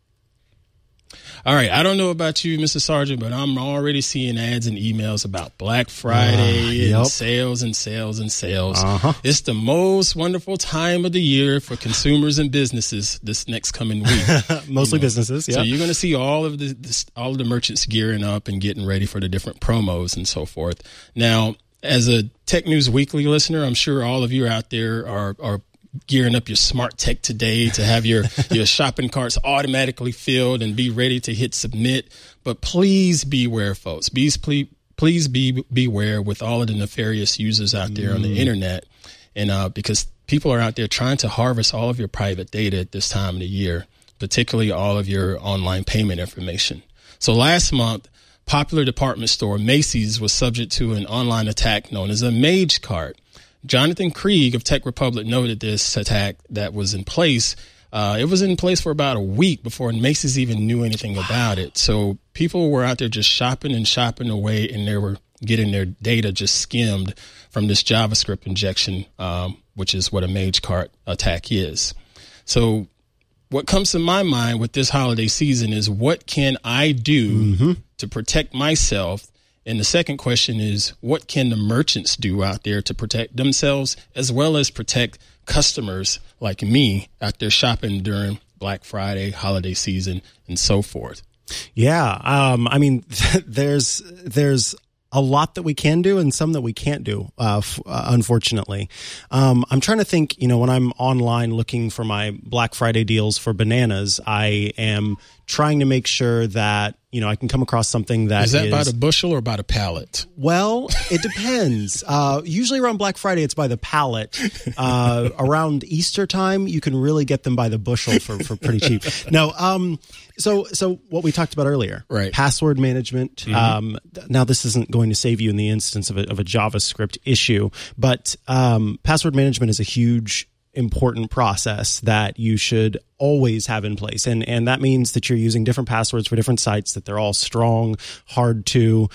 Speaker 1: All right. I don't know about you, Mr. Sargent, but I'm already seeing ads and emails about Black Friday and sales and sales and sales. It's the most wonderful time of the year for consumers and businesses this next coming week.
Speaker 4: Mostly businesses. Yeah.
Speaker 1: So you're going to see all of the merchants gearing up and getting ready for the different promos and so forth. Now, as a Tech News Weekly listener, I'm sure all of you out there are gearing up your smart tech today to have your shopping carts automatically filled and be ready to hit submit. But please beware, folks. Please beware with all of the nefarious users out there on the internet. And because people are out there trying to harvest all of your private data at this time of the year, particularly all of your online payment information. So last month, popular department store Macy's was subject to an online attack known as a Mage Cart. Jonathan Krieg of Tech Republic noted this attack that was in place. It was in place for about a week before Macy's even knew anything about it. So people were out there just shopping away, and they were getting their data just skimmed from this JavaScript injection, which is what a Mage Cart attack is. So what comes to my mind with this holiday season is, what can I do to protect myself? And the second question is, what can the merchants do out there to protect themselves as well as protect customers like me out there shopping during Black Friday, holiday season, and so forth?
Speaker 4: Yeah. I mean, there's a lot that we can do and some that we can't do, unfortunately. I'm trying to think, when I'm online looking for my Black Friday deals for bananas, I am trying to make sure that, I can come across something that
Speaker 1: is by the bushel or by the pallet?
Speaker 4: Well, it depends. Usually around Black Friday, it's by the pallet. Around Easter time, you can really get them by the bushel for pretty cheap. No. So what we talked about earlier,
Speaker 1: right?
Speaker 4: Password management. Now this isn't going to save you in the instance of a JavaScript issue, but password management is a huge, important process that you should always have in place. And that means that you're using different passwords for different sites, that they're all strong, hard to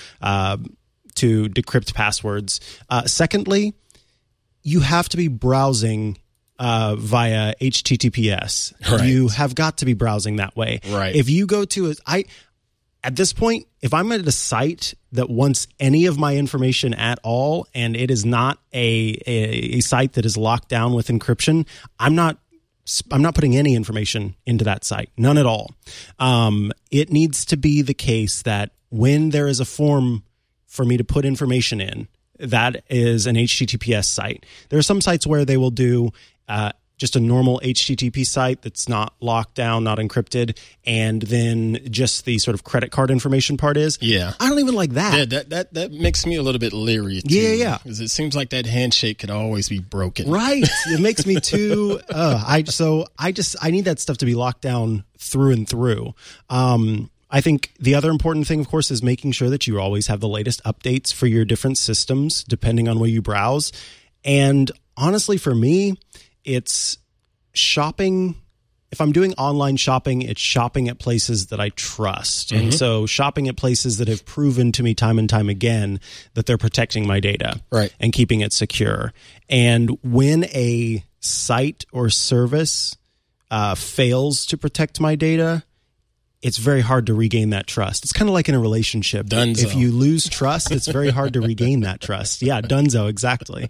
Speaker 4: decrypt passwords. Secondly, you have to be browsing via HTTPS.
Speaker 1: Right.
Speaker 4: You have got to be browsing that way.
Speaker 1: Right.
Speaker 4: If you go to at this point, if I'm at a site that wants any of my information at all, and it is not a site that is locked down with encryption, I'm not putting any information into that site, none at all. It needs to be the case that when there is a form for me to put information in, that is an HTTPS site. There are some sites where they will do just a normal HTTP site that's not locked down, not encrypted, and then just the sort of credit card information part is.
Speaker 1: Yeah.
Speaker 4: I don't even like that.
Speaker 1: Yeah, that makes me a little bit leery too.
Speaker 4: Yeah.
Speaker 1: Because it seems like that handshake could always be broken.
Speaker 4: Right. It makes me too I need that stuff to be locked down through and through. I think the other important thing, of course, is making sure that you always have the latest updates for your different systems, depending on where you browse. And honestly, for me, it's shopping. If I'm doing online shopping, it's shopping at places that I trust. And so shopping at places that have proven to me time and time again that they're protecting my data,
Speaker 1: right,
Speaker 4: and keeping it secure. And when a site or service fails to protect my data, it's very hard to regain that trust. It's kind of like in a relationship.
Speaker 1: Dunzo.
Speaker 4: If you lose trust, it's very hard to regain that trust. Yeah, dunzo, exactly.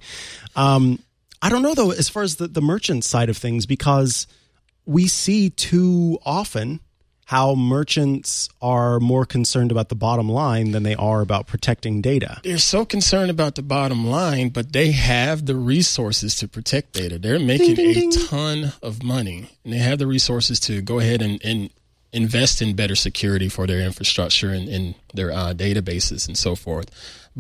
Speaker 4: I don't know, though, as far as the merchant side of things, because we see too often how merchants are more concerned about the bottom line than they are about protecting data.
Speaker 1: They're so concerned about the bottom line, but they have the resources to protect data. They're making a ton of money, and they have the resources to go ahead and invest in better security for their infrastructure and their databases and so forth. But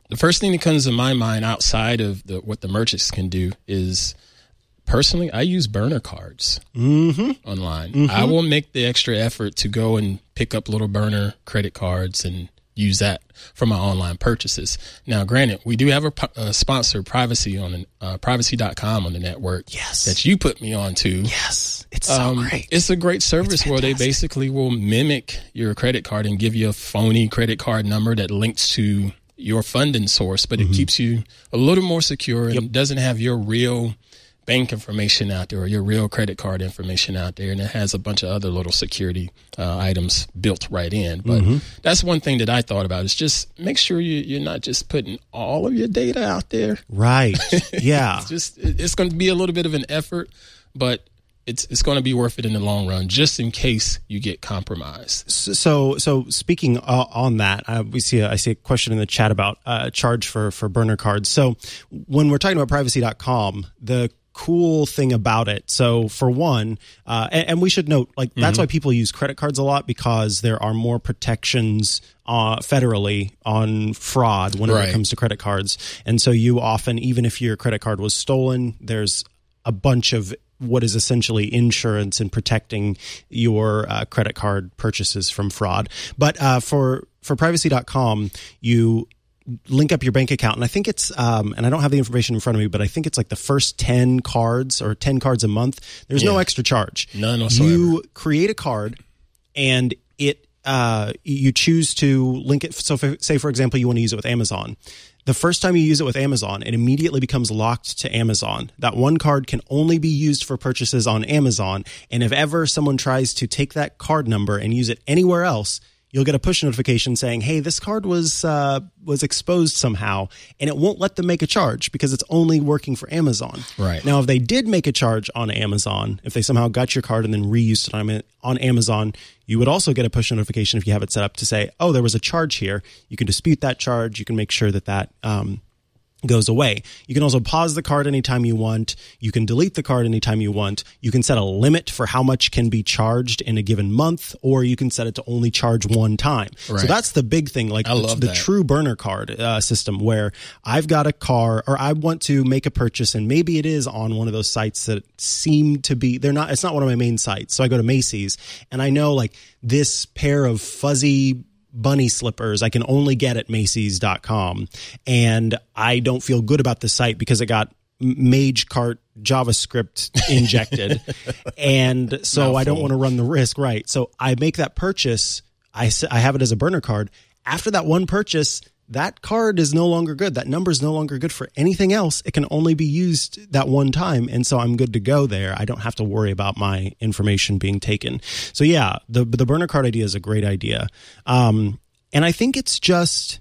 Speaker 1: The first thing that comes to my mind outside of what the merchants can do is, personally, I use burner cards online. I will make the extra effort to go and pick up little burner credit cards and use that for my online purchases. Now, granted, we do have a sponsor, Privacy, on privacy.com on the network.
Speaker 4: Yes.
Speaker 1: That you put me on to.
Speaker 4: Yes. It's so great.
Speaker 1: It's a great service where they basically will mimic your credit card and give you a phony credit card number that links to your funding source, but it keeps you a little more secure and doesn't have your real bank information out there or your real credit card information out there. And it has a bunch of other little security items built right in. But that's one thing that I thought about, is just make sure you're not just putting all of your data out there.
Speaker 4: Right. Yeah.
Speaker 1: It's going to be a little bit of an effort, but it's going to be worth it in the long run, just in case you get compromised.
Speaker 4: So speaking on that, I see a question in the chat about charge for burner cards. So when we're talking about privacy.com, the cool thing about it, so for one, and we should note, like, that's why people use credit cards a lot, because there are more protections federally on fraud whenever it comes to credit cards. And so you often, even if your credit card was stolen, there's a bunch of what is essentially insurance and protecting your credit card purchases from fraud. But for privacy.com, you link up your bank account, and I think it's and I don't have the information in front of me, but I think it's like the first 10 cards or 10 cards a month, there's no extra charge.
Speaker 1: None whatsoever.
Speaker 4: You create a card, and it you choose to link it. So say, for example, you want to use it with Amazon. The first time you use it with Amazon, it immediately becomes locked to Amazon. That one card can only be used for purchases on Amazon. And if ever someone tries to take that card number and use it anywhere else, you'll get a push notification saying, hey, this card was exposed somehow, and it won't let them make a charge because it's only working for Amazon.
Speaker 1: Right.
Speaker 4: Now, if they did make a charge on Amazon, if they somehow got your card and then reused it on Amazon, you would also get a push notification if you have it set up to say, oh, there was a charge here. You can dispute that charge. You can make sure that goes away. You can also pause the card anytime you want. You can delete the card anytime you want. You can set a limit for how much can be charged in a given month, or you can set it to only charge one time. Right. So that's the big thing, like the true burner card system, where I've got a car, or I want to make a purchase, and maybe it is on one of those sites that seem to be, it's not one of my main sites. So I go to Macy's, and I know, like, this pair of fuzzy bunny slippers I can only get at Macy's.com, and I don't feel good about the site because it got MageCart JavaScript injected, and so I don't want to run the risk. Right, so I make that purchase. I have it as a burner card. After that one purchase, that card is no longer good. That number is no longer good for anything else. It can only be used that one time. And so I'm good to go there. I don't have to worry about my information being taken. So yeah, the burner card idea is a great idea. And I think it's just,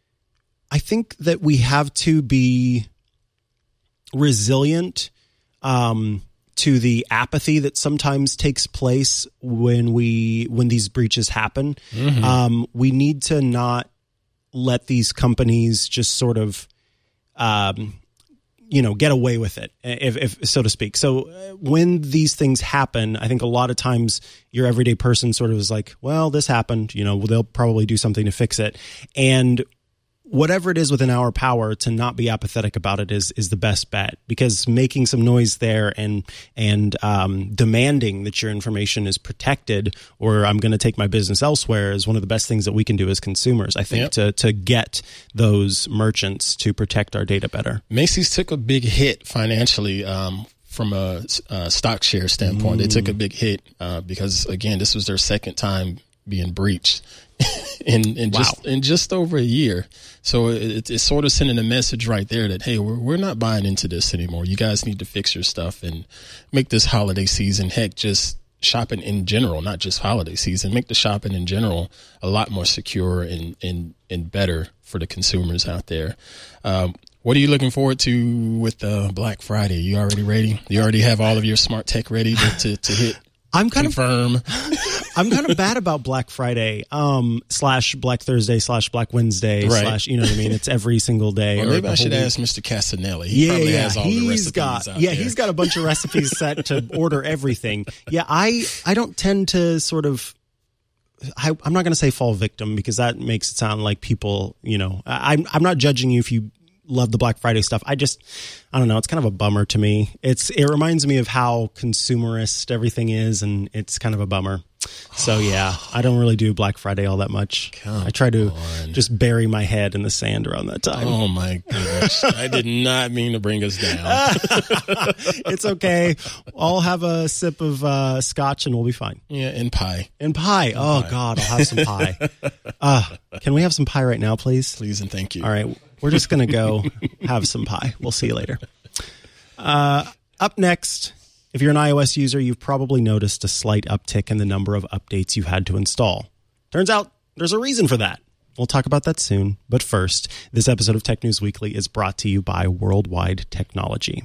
Speaker 4: I think that we have to be resilient to the apathy that sometimes takes place when these breaches happen. We need to not let these companies just sort of, get away with it, if so to speak. So when these things happen, I think a lot of times your everyday person sort of is like, well, this happened, they'll probably do something to fix it. And whatever it is within our power to not be apathetic about it is the best bet, because making some noise there and demanding that your information is protected, or I'm going to take my business elsewhere, is one of the best things that we can do as consumers, I think, to get those merchants to protect our data better.
Speaker 1: Macy's took a big hit financially from a stock share standpoint. They took a big hit because, again, this was their second time being breached in just over a year. So it's sort of sending a message right there that, hey, we're not buying into this anymore. You guys need to fix your stuff and make this holiday season, heck, just shopping in general, not just holiday season, make the shopping in general a lot more secure and better for the consumers out there. What are you looking forward to with Black Friday? You already ready? You already have all of your smart tech ready to hit? I'm kind of
Speaker 4: bad about Black Friday, / Black Thursday / Black Wednesday / you know what I mean? It's every single day.
Speaker 1: Well, maybe I should ask Mr. Casanelli. He probably has all the recipes out there.
Speaker 4: He's got a bunch of recipes set to order everything. Yeah, I don't tend to sort of I'm not going to say fall victim because that makes it sound like people, I'm not judging you if you love the Black Friday stuff. I don't know. It's kind of a bummer to me. It reminds me of how consumerist everything is, and it's kind of a bummer. So yeah, I don't really do Black Friday all that much. I try to just bury my head in the sand around that time.
Speaker 1: Oh my gosh. I did not mean to bring us down.
Speaker 4: It's okay. I'll have a sip of scotch and we'll be fine.
Speaker 1: Yeah, and pie.
Speaker 4: Oh God, I'll have some pie. Can we have some pie right now, please?
Speaker 1: Please and thank you.
Speaker 4: All right. We're just going to go have some pie. We'll see you later. Up next, if you're an iOS user, you've probably noticed a slight uptick in the number of updates you've had to install. Turns out there's a reason for that. We'll talk about that soon. But first, this episode of Tech News Weekly is brought to you by Worldwide Technology.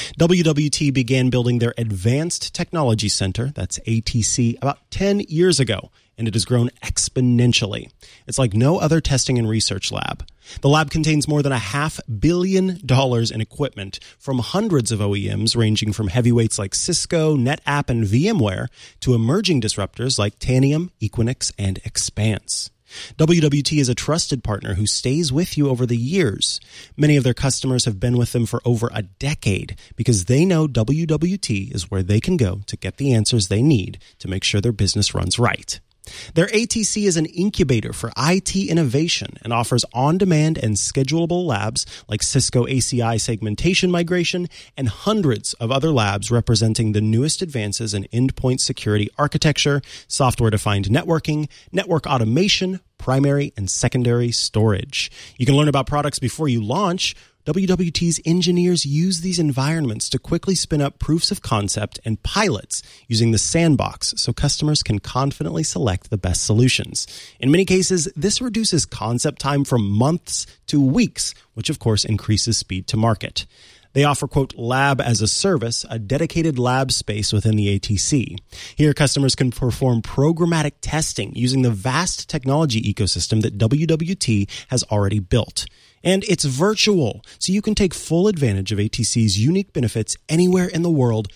Speaker 4: WWT began building their Advanced Technology Center, that's ATC, about 10 years ago, and it has grown exponentially. It's like no other testing and research lab. The lab contains more than $500 million in equipment from hundreds of OEMs, ranging from heavyweights like Cisco, NetApp, and VMware to emerging disruptors like Tanium, Equinix, and Expanse. WWT is a trusted partner who stays with you over the years. Many of their customers have been with them for over a decade because they know WWT is where they can go to get the answers they need to make sure their business runs right. Their ATC is an incubator for IT innovation and offers on-demand and schedulable labs like Cisco ACI segmentation migration and hundreds of other labs representing the newest advances in endpoint security architecture, software-defined networking, network automation, primary and secondary storage. You can learn about products before you launch. WWT's engineers use these environments to quickly spin up proofs of concept and pilots using the sandbox so customers can confidently select the best solutions. In many cases, this reduces concept time from months to weeks, which of course increases speed to market. They offer, quote, lab as a service, a dedicated lab space within the ATC. Here, customers can perform programmatic testing using the vast technology ecosystem that WWT has already built. And it's virtual, so you can take full advantage of ATC's unique benefits anywhere in the world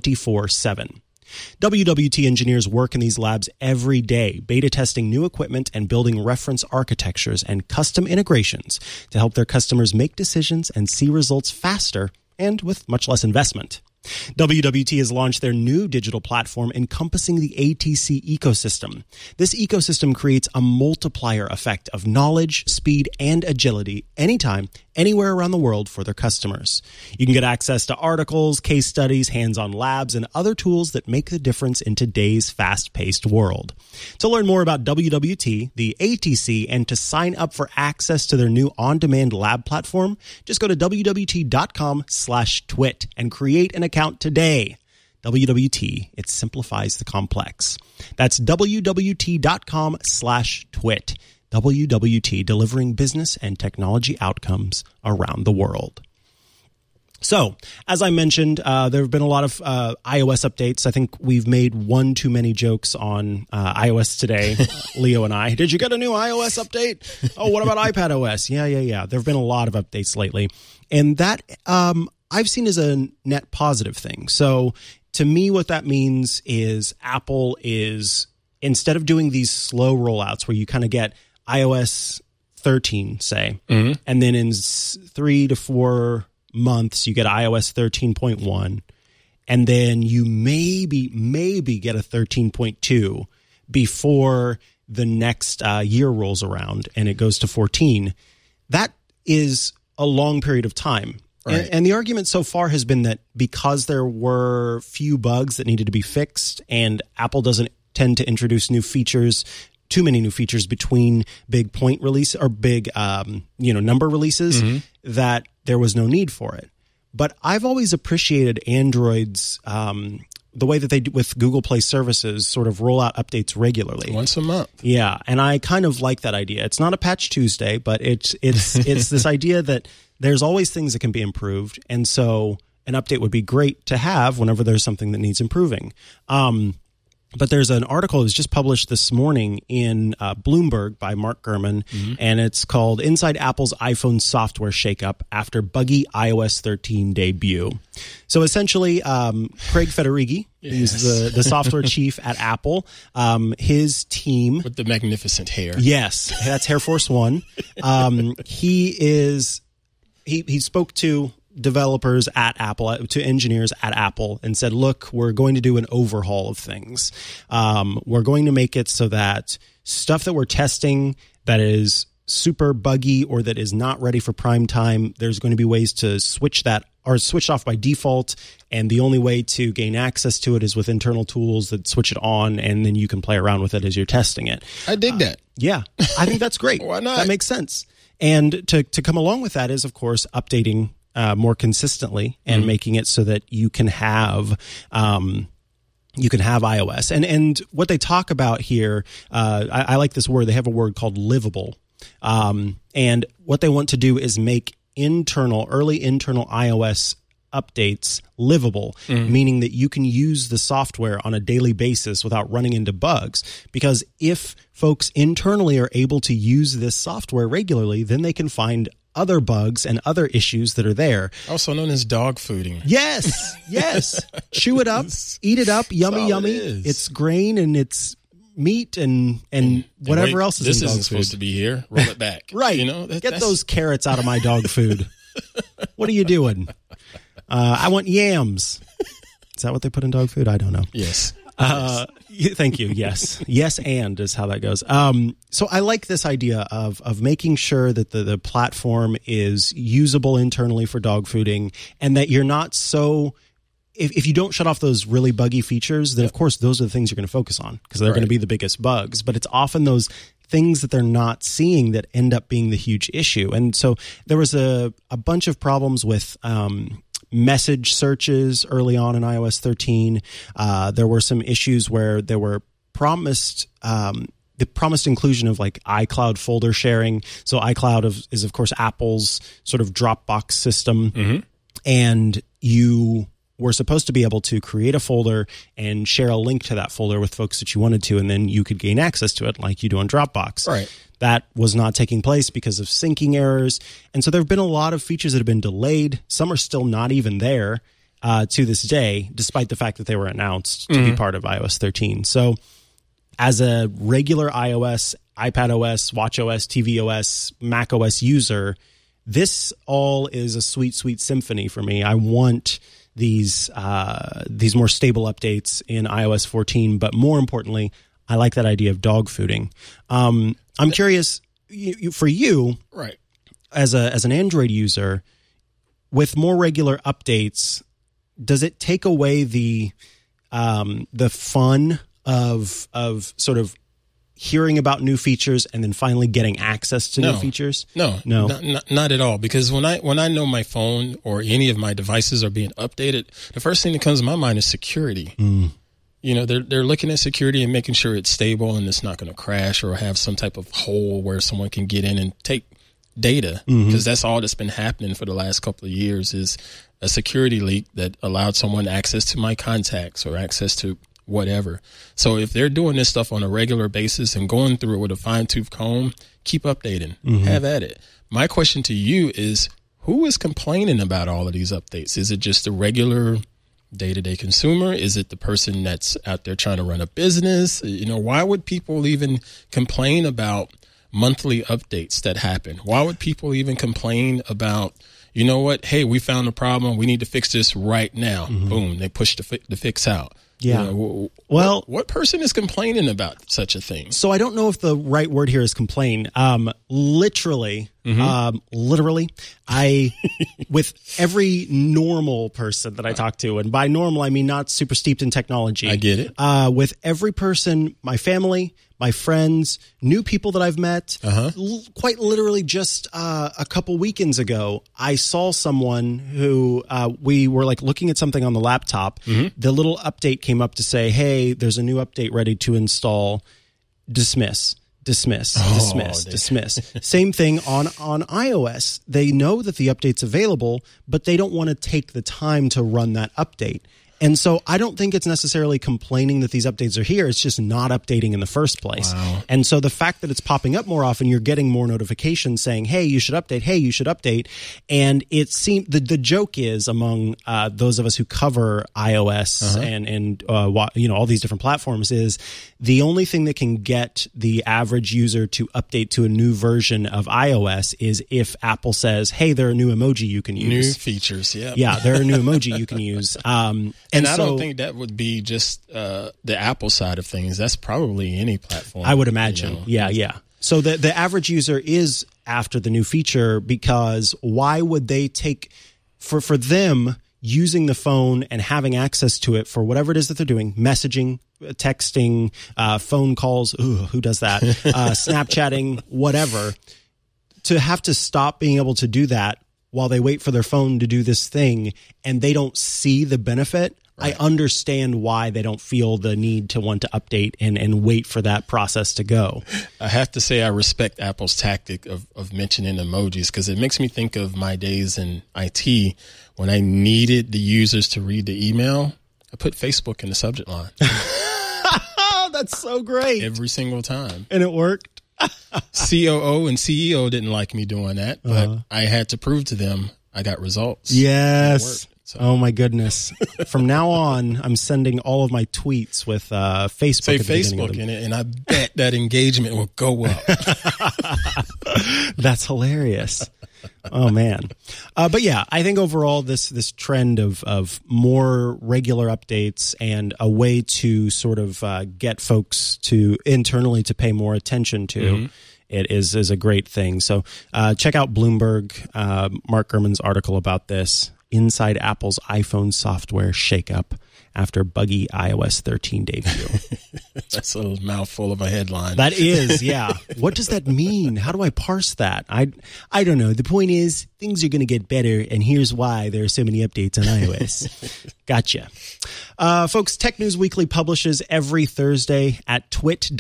Speaker 4: 24/7. WWT engineers work in these labs every day, beta testing new equipment and building reference architectures and custom integrations to help their customers make decisions and see results faster and with much less investment. WWT has launched their new digital platform encompassing the ATC ecosystem. This ecosystem creates a multiplier effect of knowledge, speed, and agility anytime, anywhere around the world for their customers. You can get access to articles, case studies, hands-on labs, and other tools that make the difference in today's fast-paced world. To learn more about WWT, the ATC, and to sign up for access to their new on-demand lab platform, just go to wwt.com/twit and create an account today. WWT, it simplifies the complex. That's wwt.com/twit. WWT, delivering business and technology outcomes around the world. So, as I mentioned, there have been a lot of iOS updates. I think we've made one too many jokes on iOS today, Leo and I. Did you get a new iOS update? Oh, what about iPadOS? Yeah. There have been a lot of updates lately. And that I've seen as a net positive thing. So, to me, what that means is Apple is, instead of doing these slow rollouts where you kind of get iOS 13, say, and then in 3 to 4 months, you get iOS 13.1, and then you maybe get a 13.2 before the next year rolls around and it goes to 14. That is a long period of time. Right. And the argument so far has been that because there were few bugs that needed to be fixed and Apple doesn't tend to introduce too many new features between big point release or big, number releases, that there was no need for it. But I've always appreciated Android's, the way that they do with Google Play services sort of roll out updates regularly.
Speaker 1: Once a month.
Speaker 4: Yeah. And I kind of like that idea. It's not a Patch Tuesday, but it's this idea that there's always things that can be improved. And so an update would be great to have whenever there's something that needs improving. But there's an article that was just published this morning in Bloomberg by Mark Gurman, and it's called Inside Apple's iPhone Software Shakeup After Buggy iOS 13 Debut. So essentially, Craig Federighi, who's the software chief at Apple, his team.
Speaker 1: With the magnificent hair.
Speaker 4: Yes, that's Air Force One. He spoke to developers at Apple, to engineers at Apple, and said, look, we're going to do an overhaul of things. We're going to make it so that stuff that we're testing that is super buggy or that is not ready for prime time, there's going to be ways to switch that or switch off by default. And the only way to gain access to it is with internal tools that switch it on, and then you can play around with it as you're testing it.
Speaker 1: I dig that.
Speaker 4: Yeah, I think that's great.
Speaker 1: Why not?
Speaker 4: That makes sense. And to come along with that is, of course, updating more consistently and making it so that you can have iOS. And what they talk about here, I like this word. They have a word called livable. And what they want to do is make early internal iOS updates livable, meaning that you can use the software on a daily basis without running into bugs. Because if folks internally are able to use this software regularly, then they can find other bugs and other issues that are there.
Speaker 1: Also known as dog fooding.
Speaker 4: Yes. Chew it up, eat it up, yummy. It's grain and it's meat and whatever else is in dog food.
Speaker 1: This isn't supposed to be here. Roll it back.
Speaker 4: Right. Get those carrots out of my dog food. What are you doing? I want yams. Is that what they put in dog food? I don't know.
Speaker 1: Yes.
Speaker 4: Thank you. Yes. Yes, and is how that goes. So I like this idea of making sure that the platform is usable internally for dog fooding, and that you're not so... If you don't shut off those really buggy features, then of course those are the things you're going to focus on because they're going to be the biggest bugs. But it's often those things that they're not seeing that end up being the huge issue. And so there was a bunch of problems with... message searches early on in iOS 13. There were some issues where there were promised the promised inclusion of like iCloud folder sharing. So iCloud is of course Apple's sort of Dropbox system, and you were supposed to be able to create a folder and share a link to that folder with folks that you wanted to, and then you could gain access to it like you do on Dropbox.
Speaker 1: Right.
Speaker 4: That was not taking place because of syncing errors. And so there have been a lot of features that have been delayed. Some are still not even there to this day, despite the fact that they were announced to be part of iOS 13. So as a regular iOS, iPadOS, watchOS, tvOS, macOS user, this all is a sweet, sweet symphony for me. I want these more stable updates in iOS 14, but more importantly, I like that idea of dog fooding. I'm curious, for you,
Speaker 1: right,
Speaker 4: as an Android user, with more regular updates, does it take away the fun of sort of hearing about new features and then finally getting access to new features?
Speaker 1: No, not at all. Because when I know my phone or any of my devices are being updated, the first thing that comes to my mind is security. They're looking at security and making sure it's stable and it's not going to crash or have some type of hole where someone can get in and take data. Because that's all that's been happening for the last couple of years is a security leak that allowed someone access to my contacts or access to whatever. So if they're doing this stuff on a regular basis and going through it with a fine-tooth comb, keep updating. Have at it. My question to you is, who is complaining about all of these updates? Is it just the regular day-to-day consumer? Is it the person that's out there trying to run a business? Why would people even complain about monthly updates that happen? Why would people even complain about, you know what, hey, we found a problem, we need to fix this right now. Boom, they push the fix out.
Speaker 4: Yeah.
Speaker 1: Well, what person is complaining about such a thing?
Speaker 4: So I don't know if the right word here is complain. Literally, I, with every normal person that I talk to, and by normal, I mean not super steeped in technology.
Speaker 1: I get it.
Speaker 4: With every person, my family, my friends, new people that I've met, quite literally just a couple weekends ago, I saw someone who we were like looking at something on the laptop. The little update came up to say, hey, there's a new update ready to install. Dismiss. Same thing on iOS. They know that the update's available, but they don't want to take the time to run that update. And so I don't think it's necessarily complaining that these updates are here. It's just not updating in the first place.
Speaker 1: Wow.
Speaker 4: And so the fact that it's popping up more often, you're getting more notifications saying, hey, you should update. Hey, you should update. And it seems the joke is among those of us who cover iOS and all these different platforms is the only thing that can get the average user to update to a new version of iOS is if Apple says, hey, there are new emoji you can use.
Speaker 1: New features, yeah.
Speaker 4: Yeah, there are new emoji you can use.
Speaker 1: And I don't think that would be just the Apple side of things. That's probably any platform.
Speaker 4: I would imagine. Yeah. So the average user is after the new feature because why would they take for them using the phone and having access to it for whatever it is that they're doing, messaging, texting, phone calls, who does that? Snapchatting, whatever, to have to stop being able to do that while they wait for their phone to do this thing and they don't see the benefit. Right. I understand why they don't feel the need to want to update and wait for that process to go.
Speaker 1: I have to say I respect Apple's tactic of mentioning emojis because it makes me think of my days in IT when I needed the users to read the email. I put Facebook in the subject line.
Speaker 4: That's so great.
Speaker 1: Every single time.
Speaker 4: And it worked?
Speaker 1: COO and CEO didn't like me doing that, but I had to prove to them I got results.
Speaker 4: Yes. Oh my goodness. From now on, I'm sending all of my tweets with Facebook.
Speaker 1: Say Facebook in it, and I bet that engagement will go up.
Speaker 4: That's hilarious. Oh man. But yeah, I think overall this trend of more regular updates and a way to sort of get folks to internally to pay more attention to it is a great thing. So check out Bloomberg, Mark Gurman's article about this. Inside Apple's iPhone software shakeup after buggy iOS 13 debut.
Speaker 1: That's a mouthful of a headline.
Speaker 4: That is, yeah. What does that mean? How do I parse that? I don't know. The point is, things are going to get better, and here's why there are so many updates on iOS. Gotcha. Folks, Tech News Weekly publishes every Thursday at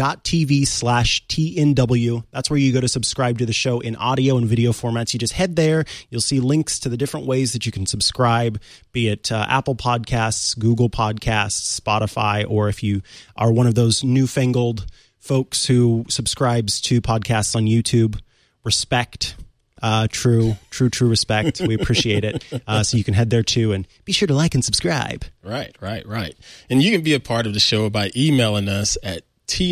Speaker 4: twit.tv/TNW. That's where you go to subscribe to the show in audio and video formats. You just head there. You'll see links to the different ways that you can subscribe, be it Apple Podcasts, Google Podcasts, Spotify, or if you are one of those newfangled folks who subscribes to podcasts on YouTube, respect. True respect. We appreciate it. So you can head there too and be sure to like and subscribe.
Speaker 1: Right. And you can be a part of the show by emailing us at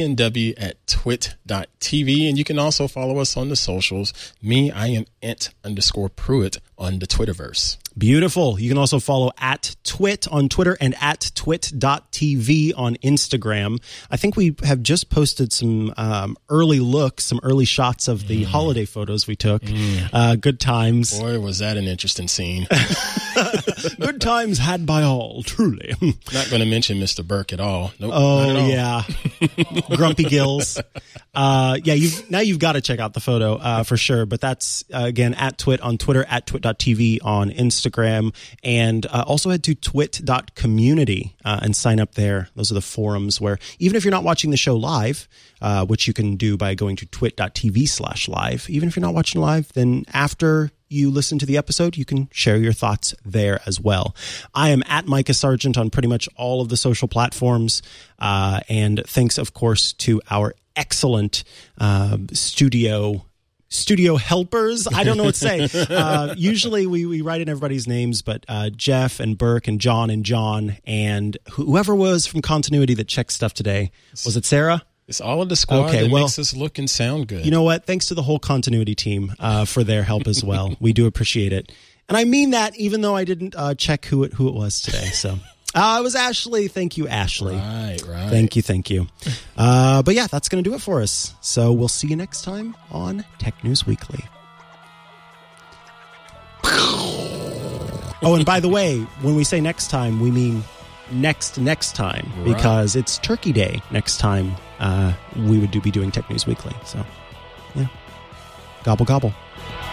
Speaker 1: tnw@twit.tv. And you can also follow us on the socials. I am @_Pruitt on the Twitterverse.
Speaker 4: Beautiful. You can also follow @Twit on Twitter and @twit.tv on Instagram. I think we have just posted some early looks, some early shots of the holiday photos we took. Good times.
Speaker 1: Boy, was that an interesting scene.
Speaker 4: Good times had by all, truly.
Speaker 1: Not going to mention Mr. Burke at all. Nope,
Speaker 4: oh,
Speaker 1: not at all.
Speaker 4: Yeah. Grumpy Gills. You've got to check out the photo for sure. But that's, again, @Twit on Twitter, @Twit.tv on Instagram, and also head to twit.community and sign up there. Those are the forums where, even if you're not watching the show live, which you can do by going to twit.tv/live, even if you're not watching live, then after you listen to the episode, you can share your thoughts there as well. I am @Micah Sargent on pretty much all of the social platforms. And thanks, of course, to our excellent studio helpers. I don't know what to say. Usually we write in everybody's names, but Jeff and Burke and John and whoever was from continuity that checked stuff today. Was it Sarah?
Speaker 1: It's all of the squad that makes us look and sound good.
Speaker 4: You know what? Thanks to the whole continuity team for their help as well. We do appreciate it. And I mean that even though I didn't check who it was today. So it was Ashley. Thank you, Ashley.
Speaker 1: Right.
Speaker 4: Thank you. But yeah, that's going to do it for us. So we'll see you next time on Tech News Weekly. Oh, and by the way, when we say next time, we mean next time, because it's Turkey Day next time we would be doing Tech News Weekly. So, yeah. Gobble, gobble.